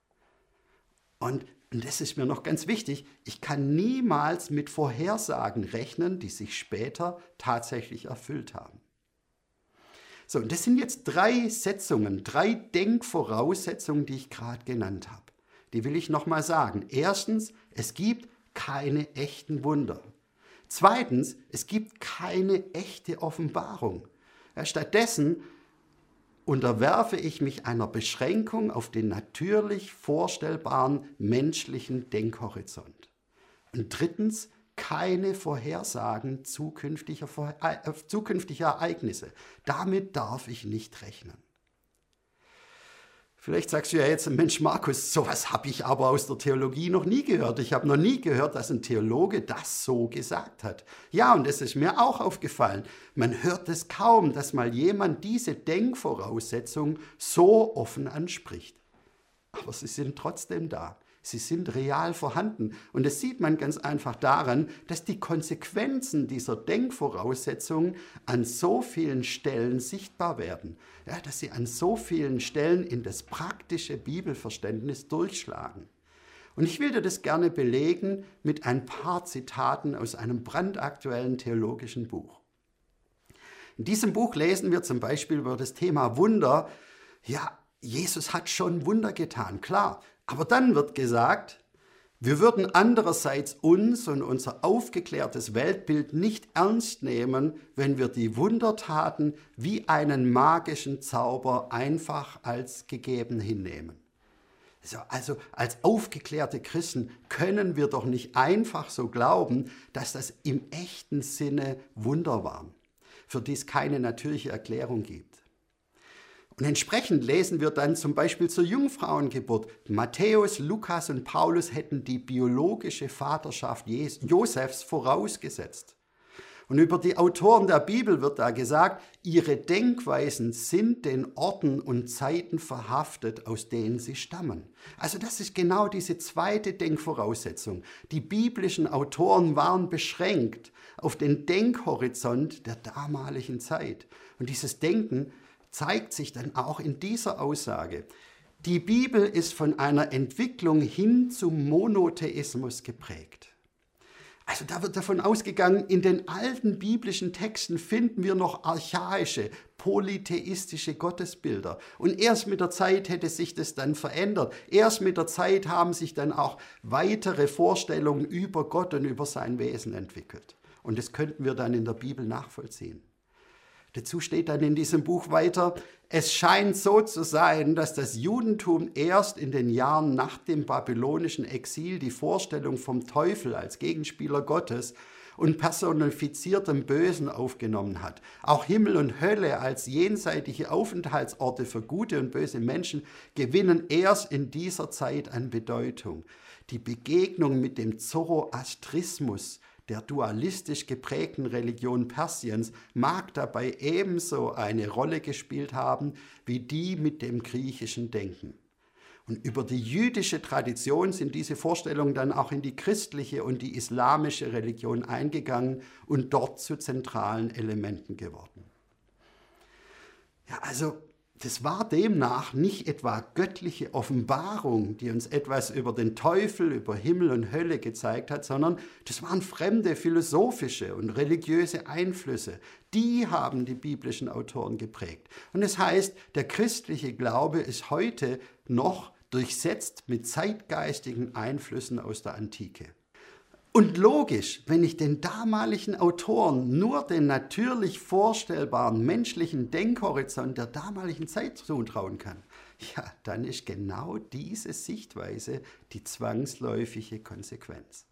Und Und das ist mir noch ganz wichtig, ich kann niemals mit Vorhersagen rechnen, die sich später tatsächlich erfüllt haben. So, und das sind jetzt drei Setzungen, drei Denkvoraussetzungen, die ich gerade genannt habe. Die will ich nochmal sagen. Erstens, es gibt keine echten Wunder. Zweitens, es gibt keine echte Offenbarung. Ja, stattdessen unterwerfe ich mich einer Beschränkung auf den natürlich vorstellbaren menschlichen Denkhorizont. Und drittens, keine Vorhersagen zukünftiger, äh, zukünftiger Ereignisse. Damit darf ich nicht rechnen. Vielleicht sagst du ja jetzt, Mensch Markus, sowas habe ich aber aus der Theologie noch nie gehört. Ich habe noch nie gehört, dass ein Theologe das so gesagt hat. Ja, und es ist mir auch aufgefallen. Man hört es kaum, dass mal jemand diese Denkvoraussetzung so offen anspricht. Aber sie sind trotzdem da. Sie sind real vorhanden. Und das sieht man ganz einfach daran, dass die Konsequenzen dieser Denkvoraussetzungen an so vielen Stellen sichtbar werden. Ja, dass sie an so vielen Stellen in das praktische Bibelverständnis durchschlagen. Und ich will dir das gerne belegen mit ein paar Zitaten aus einem brandaktuellen theologischen Buch. In diesem Buch lesen wir zum Beispiel über das Thema Wunder. Ja, Jesus hat schon Wunder getan, klar. Aber dann wird gesagt, wir würden andererseits uns und unser aufgeklärtes Weltbild nicht ernst nehmen, wenn wir die Wundertaten wie einen magischen Zauber einfach als gegeben hinnehmen. Also, also als aufgeklärte Christen können wir doch nicht einfach so glauben, dass das im echten Sinne Wunder waren, für die es keine natürliche Erklärung gibt. Und entsprechend lesen wir dann zum Beispiel zur Jungfrauengeburt. Matthäus, Lukas und Paulus hätten die biologische Vaterschaft Josefs vorausgesetzt. Und über die Autoren der Bibel wird da gesagt, ihre Denkweisen sind den Orten und Zeiten verhaftet, aus denen sie stammen. Also das ist genau diese zweite Denkvoraussetzung. Die biblischen Autoren waren beschränkt auf den Denkhorizont der damaligen Zeit. Und dieses Denken zeigt sich dann auch in dieser Aussage. Die Bibel ist von einer Entwicklung hin zum Monotheismus geprägt. Also da wird davon ausgegangen, in den alten biblischen Texten finden wir noch archaische, polytheistische Gottesbilder. Und erst mit der Zeit hätte sich das dann verändert. Erst mit der Zeit haben sich dann auch weitere Vorstellungen über Gott und über sein Wesen entwickelt. Und das könnten wir dann in der Bibel nachvollziehen. Dazu steht dann in diesem Buch weiter, es scheint so zu sein, dass das Judentum erst in den Jahren nach dem babylonischen Exil die Vorstellung vom Teufel als Gegenspieler Gottes und personifiziertem Bösen aufgenommen hat. Auch Himmel und Hölle als jenseitige Aufenthaltsorte für gute und böse Menschen gewinnen erst in dieser Zeit an Bedeutung. Die Begegnung mit dem Zoroastrismus, der dualistisch geprägten Religion Persiens, mag dabei ebenso eine Rolle gespielt haben wie die mit dem griechischen Denken. Und über die jüdische Tradition sind diese Vorstellungen dann auch in die christliche und die islamische Religion eingegangen und dort zu zentralen Elementen geworden. Ja, also das war demnach nicht etwa göttliche Offenbarung, die uns etwas über den Teufel, über Himmel und Hölle gezeigt hat, sondern das waren fremde philosophische und religiöse Einflüsse. Die haben die biblischen Autoren geprägt. Und das heißt, der christliche Glaube ist heute noch durchsetzt mit zeitgeistigen Einflüssen aus der Antike. Und logisch, wenn ich den damaligen Autoren nur den natürlich vorstellbaren menschlichen Denkhorizont der damaligen Zeit zutrauen kann, ja, dann ist genau diese Sichtweise die zwangsläufige Konsequenz.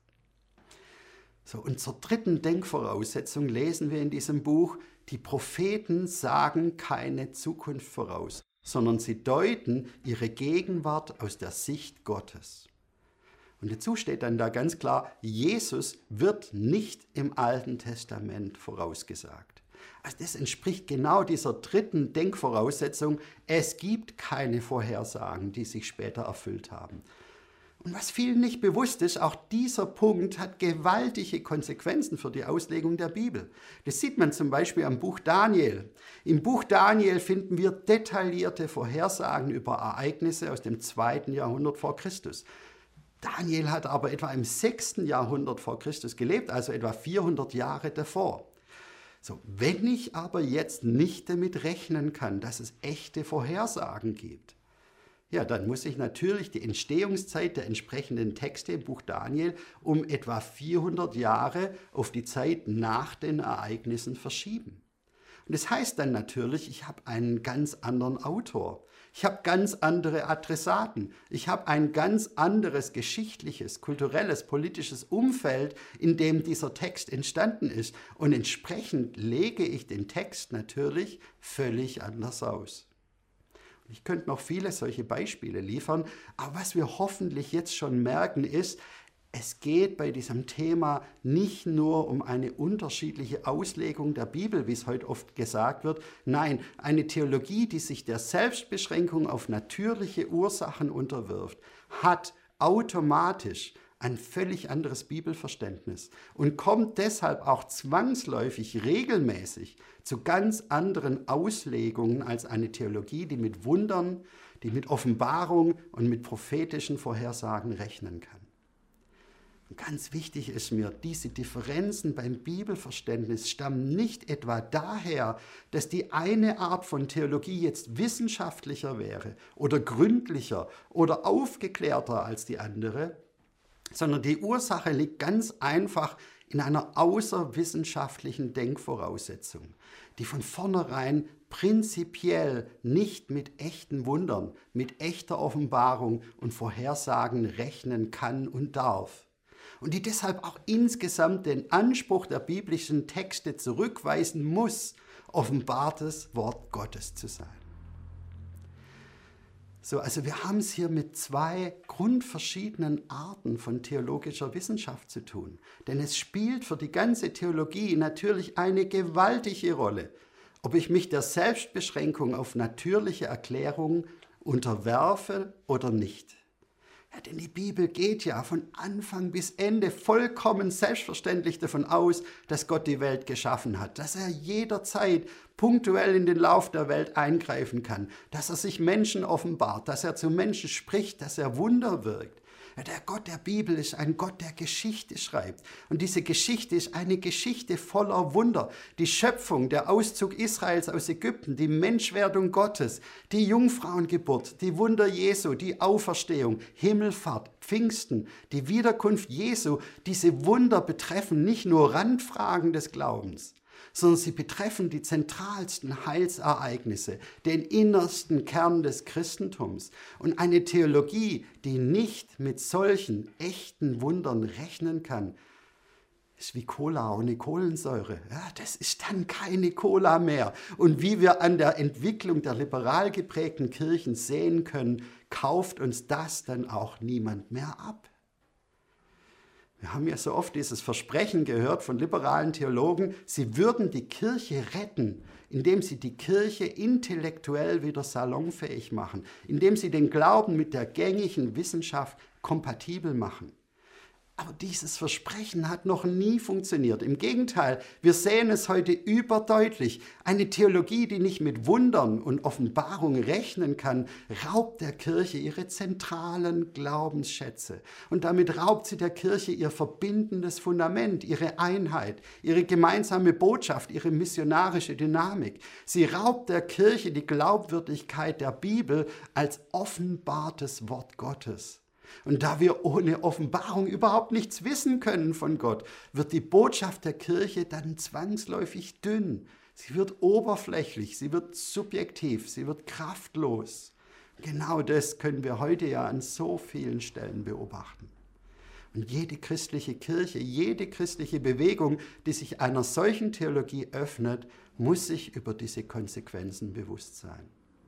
So, und zur dritten Denkvoraussetzung lesen wir in diesem Buch, die Propheten sagen keine Zukunft voraus, sondern sie deuten ihre Gegenwart aus der Sicht Gottes. Und dazu steht dann da ganz klar, Jesus wird nicht im Alten Testament vorausgesagt. Also das entspricht genau dieser dritten Denkvoraussetzung, es gibt keine Vorhersagen, die sich später erfüllt haben. Und was vielen nicht bewusst ist, auch dieser Punkt hat gewaltige Konsequenzen für die Auslegung der Bibel. Das sieht man zum Beispiel am Buch Daniel. Im Buch Daniel finden wir detaillierte Vorhersagen über Ereignisse aus dem zweiten Jahrhundert vor Christus. Daniel hat aber etwa im sechsten Jahrhundert vor Christus gelebt, also etwa vierhundert Jahre davor. So, wenn ich aber jetzt nicht damit rechnen kann, dass es echte Vorhersagen gibt, ja, dann muss ich natürlich die Entstehungszeit der entsprechenden Texte im Buch Daniel um etwa vierhundert Jahre auf die Zeit nach den Ereignissen verschieben. Und das heißt dann natürlich, ich habe einen ganz anderen Autor. Ich habe ganz andere Adressaten. Ich habe ein ganz anderes geschichtliches, kulturelles, politisches Umfeld, in dem dieser Text entstanden ist. Und entsprechend lege ich den Text natürlich völlig anders aus. Und ich könnte noch viele solche Beispiele liefern, aber was wir hoffentlich jetzt schon merken ist, es geht bei diesem Thema nicht nur um eine unterschiedliche Auslegung der Bibel, wie es heute oft gesagt wird. Nein, eine Theologie, die sich der Selbstbeschränkung auf natürliche Ursachen unterwirft, hat automatisch ein völlig anderes Bibelverständnis und kommt deshalb auch zwangsläufig regelmäßig zu ganz anderen Auslegungen als eine Theologie, die mit Wundern, die mit Offenbarung und mit prophetischen Vorhersagen rechnen kann. Ganz wichtig ist mir, diese Differenzen beim Bibelverständnis stammen nicht etwa daher, dass die eine Art von Theologie jetzt wissenschaftlicher wäre oder gründlicher oder aufgeklärter als die andere, sondern die Ursache liegt ganz einfach in einer außerwissenschaftlichen Denkvoraussetzung, die von vornherein prinzipiell nicht mit echten Wundern, mit echter Offenbarung und Vorhersagen rechnen kann und darf. Und die deshalb auch insgesamt den Anspruch der biblischen Texte zurückweisen muss, offenbartes Wort Gottes zu sein. So, also wir haben es hier mit zwei grundverschiedenen Arten von theologischer Wissenschaft zu tun. Denn es spielt für die ganze Theologie natürlich eine gewaltige Rolle, ob ich mich der Selbstbeschränkung auf natürliche Erklärungen unterwerfe oder nicht. Ja, denn die Bibel geht ja von Anfang bis Ende vollkommen selbstverständlich davon aus, dass Gott die Welt geschaffen hat, dass er jederzeit punktuell in den Lauf der Welt eingreifen kann, dass er sich Menschen offenbart, dass er zu Menschen spricht, dass er Wunder wirkt. Ja, der Gott der Bibel ist ein Gott, der Geschichte schreibt. Und diese Geschichte ist eine Geschichte voller Wunder. Die Schöpfung, der Auszug Israels aus Ägypten, die Menschwerdung Gottes, die Jungfrauengeburt, die Wunder Jesu, die Auferstehung, Himmelfahrt, Pfingsten, die Wiederkunft Jesu. Diese Wunder betreffen nicht nur Randfragen des Glaubens, sondern sie betreffen die zentralsten Heilsereignisse, den innersten Kern des Christentums. Und eine Theologie, die nicht mit solchen echten Wundern rechnen kann, ist wie Cola ohne Kohlensäure. Ja, das ist dann keine Cola mehr. Und wie wir an der Entwicklung der liberal geprägten Kirchen sehen können, kauft uns das dann auch niemand mehr ab. Wir haben ja so oft dieses Versprechen gehört von liberalen Theologen, sie würden die Kirche retten, indem sie die Kirche intellektuell wieder salonfähig machen, indem sie den Glauben mit der gängigen Wissenschaft kompatibel machen. Aber dieses Versprechen hat noch nie funktioniert. Im Gegenteil, wir sehen es heute überdeutlich. Eine Theologie, die nicht mit Wundern und Offenbarung rechnen kann, raubt der Kirche ihre zentralen Glaubensschätze. Und damit raubt sie der Kirche ihr verbindendes Fundament, ihre Einheit, ihre gemeinsame Botschaft, ihre missionarische Dynamik. Sie raubt der Kirche die Glaubwürdigkeit der Bibel als offenbartes Wort Gottes. Und da wir ohne Offenbarung überhaupt nichts wissen können von Gott, wird die Botschaft der Kirche dann zwangsläufig dünn. Sie wird oberflächlich, sie wird subjektiv, sie wird kraftlos. Genau das können wir heute ja an so vielen Stellen beobachten. Und jede christliche Kirche, jede christliche Bewegung, die sich einer solchen Theologie öffnet, muss sich über diese Konsequenzen bewusst sein.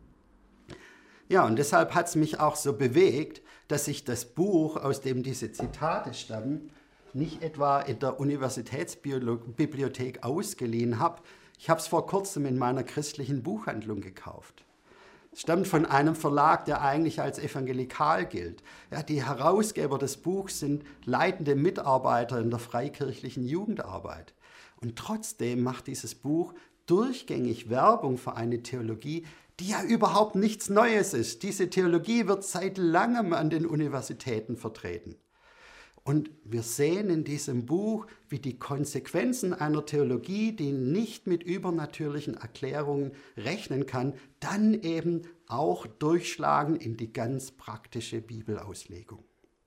Ja, und deshalb hat es mich auch so bewegt, dass ich das Buch, aus dem diese Zitate stammen, nicht etwa in der Universitätsbibliothek ausgeliehen habe. Ich habe es vor kurzem in meiner christlichen Buchhandlung gekauft. Es stammt von einem Verlag, der eigentlich als evangelikal gilt. Ja, die Herausgeber des Buchs sind leitende Mitarbeiter in der freikirchlichen Jugendarbeit. Und trotzdem macht dieses Buch durchgängig Werbung für eine Theologie, die ja überhaupt nichts Neues ist. Diese Theologie wird seit langem an den Universitäten vertreten. Und wir sehen in diesem Buch, wie die Konsequenzen einer Theologie, die nicht mit übernatürlichen Erklärungen rechnen kann, dann eben auch durchschlagen in die ganz praktische Bibelauslegung.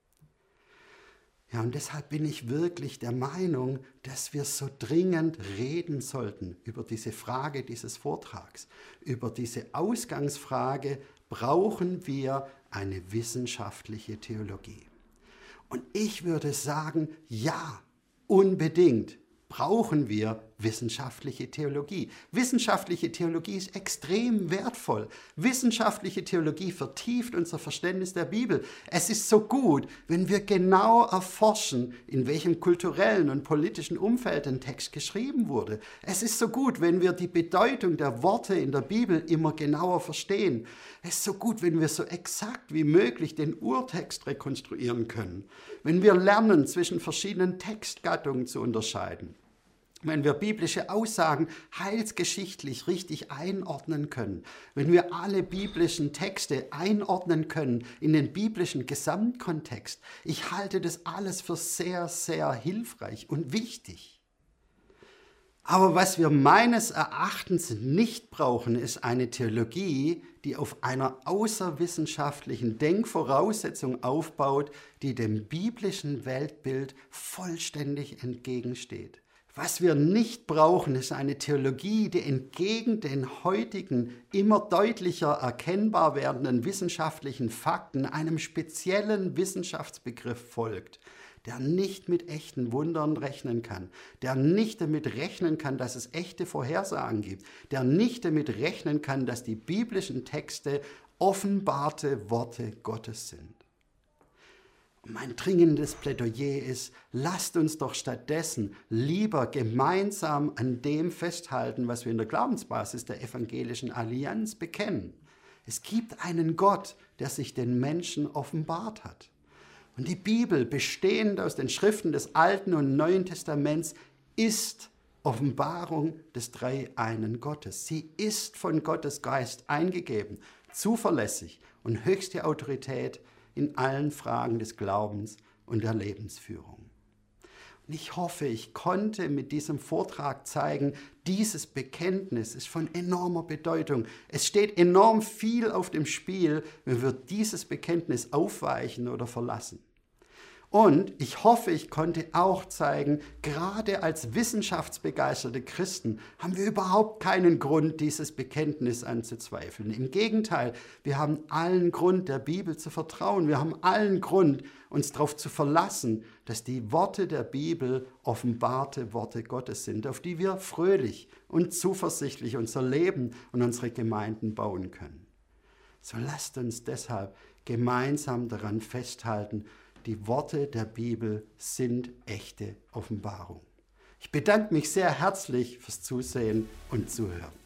Ja, und deshalb bin ich wirklich der Meinung, dass wir so dringend reden sollten über diese Frage dieses Vortrags. Über diese Ausgangsfrage, brauchen wir eine wissenschaftliche Theologie? Und ich würde sagen, ja, unbedingt brauchen wir wissenschaftliche Theologie. Wissenschaftliche Theologie ist extrem wertvoll. Wissenschaftliche Theologie vertieft unser Verständnis der Bibel. Es ist so gut, wenn wir genau erforschen, in welchem kulturellen und politischen Umfeld ein Text geschrieben wurde. Es ist so gut, wenn wir die Bedeutung der Worte in der Bibel immer genauer verstehen. Es ist so gut, wenn wir so exakt wie möglich den Urtext rekonstruieren können. Wenn wir lernen, zwischen verschiedenen Textgattungen zu unterscheiden. Wenn wir biblische Aussagen heilsgeschichtlich richtig einordnen können, wenn wir alle biblischen Texte einordnen können in den biblischen Gesamtkontext, ich halte das alles für sehr, sehr hilfreich und wichtig. Aber was wir meines Erachtens nicht brauchen, ist eine Theologie, die auf einer außerwissenschaftlichen Denkvoraussetzung aufbaut, die dem biblischen Weltbild vollständig entgegensteht. Was wir nicht brauchen, ist eine Theologie, die entgegen den heutigen, immer deutlicher erkennbar werdenden wissenschaftlichen Fakten einem speziellen Wissenschaftsbegriff folgt, der nicht mit echten Wundern rechnen kann, der nicht damit rechnen kann, dass es echte Vorhersagen gibt, der nicht damit rechnen kann, dass die biblischen Texte offenbarte Worte Gottes sind. Mein dringendes Plädoyer ist, lasst uns doch stattdessen lieber gemeinsam an dem festhalten, was wir in der Glaubensbasis der evangelischen Allianz bekennen. Es gibt einen Gott, der sich den Menschen offenbart hat. Und die Bibel, bestehend aus den Schriften des Alten und Neuen Testaments, ist Offenbarung des dreieinen Gottes. Sie ist von Gottes Geist eingegeben, zuverlässig und höchste Autorität in allen Fragen des Glaubens und der Lebensführung. Und ich hoffe, ich konnte mit diesem Vortrag zeigen, dieses Bekenntnis ist von enormer Bedeutung. Es steht enorm viel auf dem Spiel, wenn wir dieses Bekenntnis aufweichen oder verlassen. Und ich hoffe, ich konnte auch zeigen, gerade als wissenschaftsbegeisterte Christen haben wir überhaupt keinen Grund, dieses Bekenntnis anzuzweifeln. Im Gegenteil, wir haben allen Grund, der Bibel zu vertrauen. Wir haben allen Grund, uns darauf zu verlassen, dass die Worte der Bibel offenbarte Worte Gottes sind, auf die wir fröhlich und zuversichtlich unser Leben und unsere Gemeinden bauen können. So lasst uns deshalb gemeinsam daran festhalten, die Worte der Bibel sind echte Offenbarung. Ich bedanke mich sehr herzlich fürs Zusehen und Zuhören.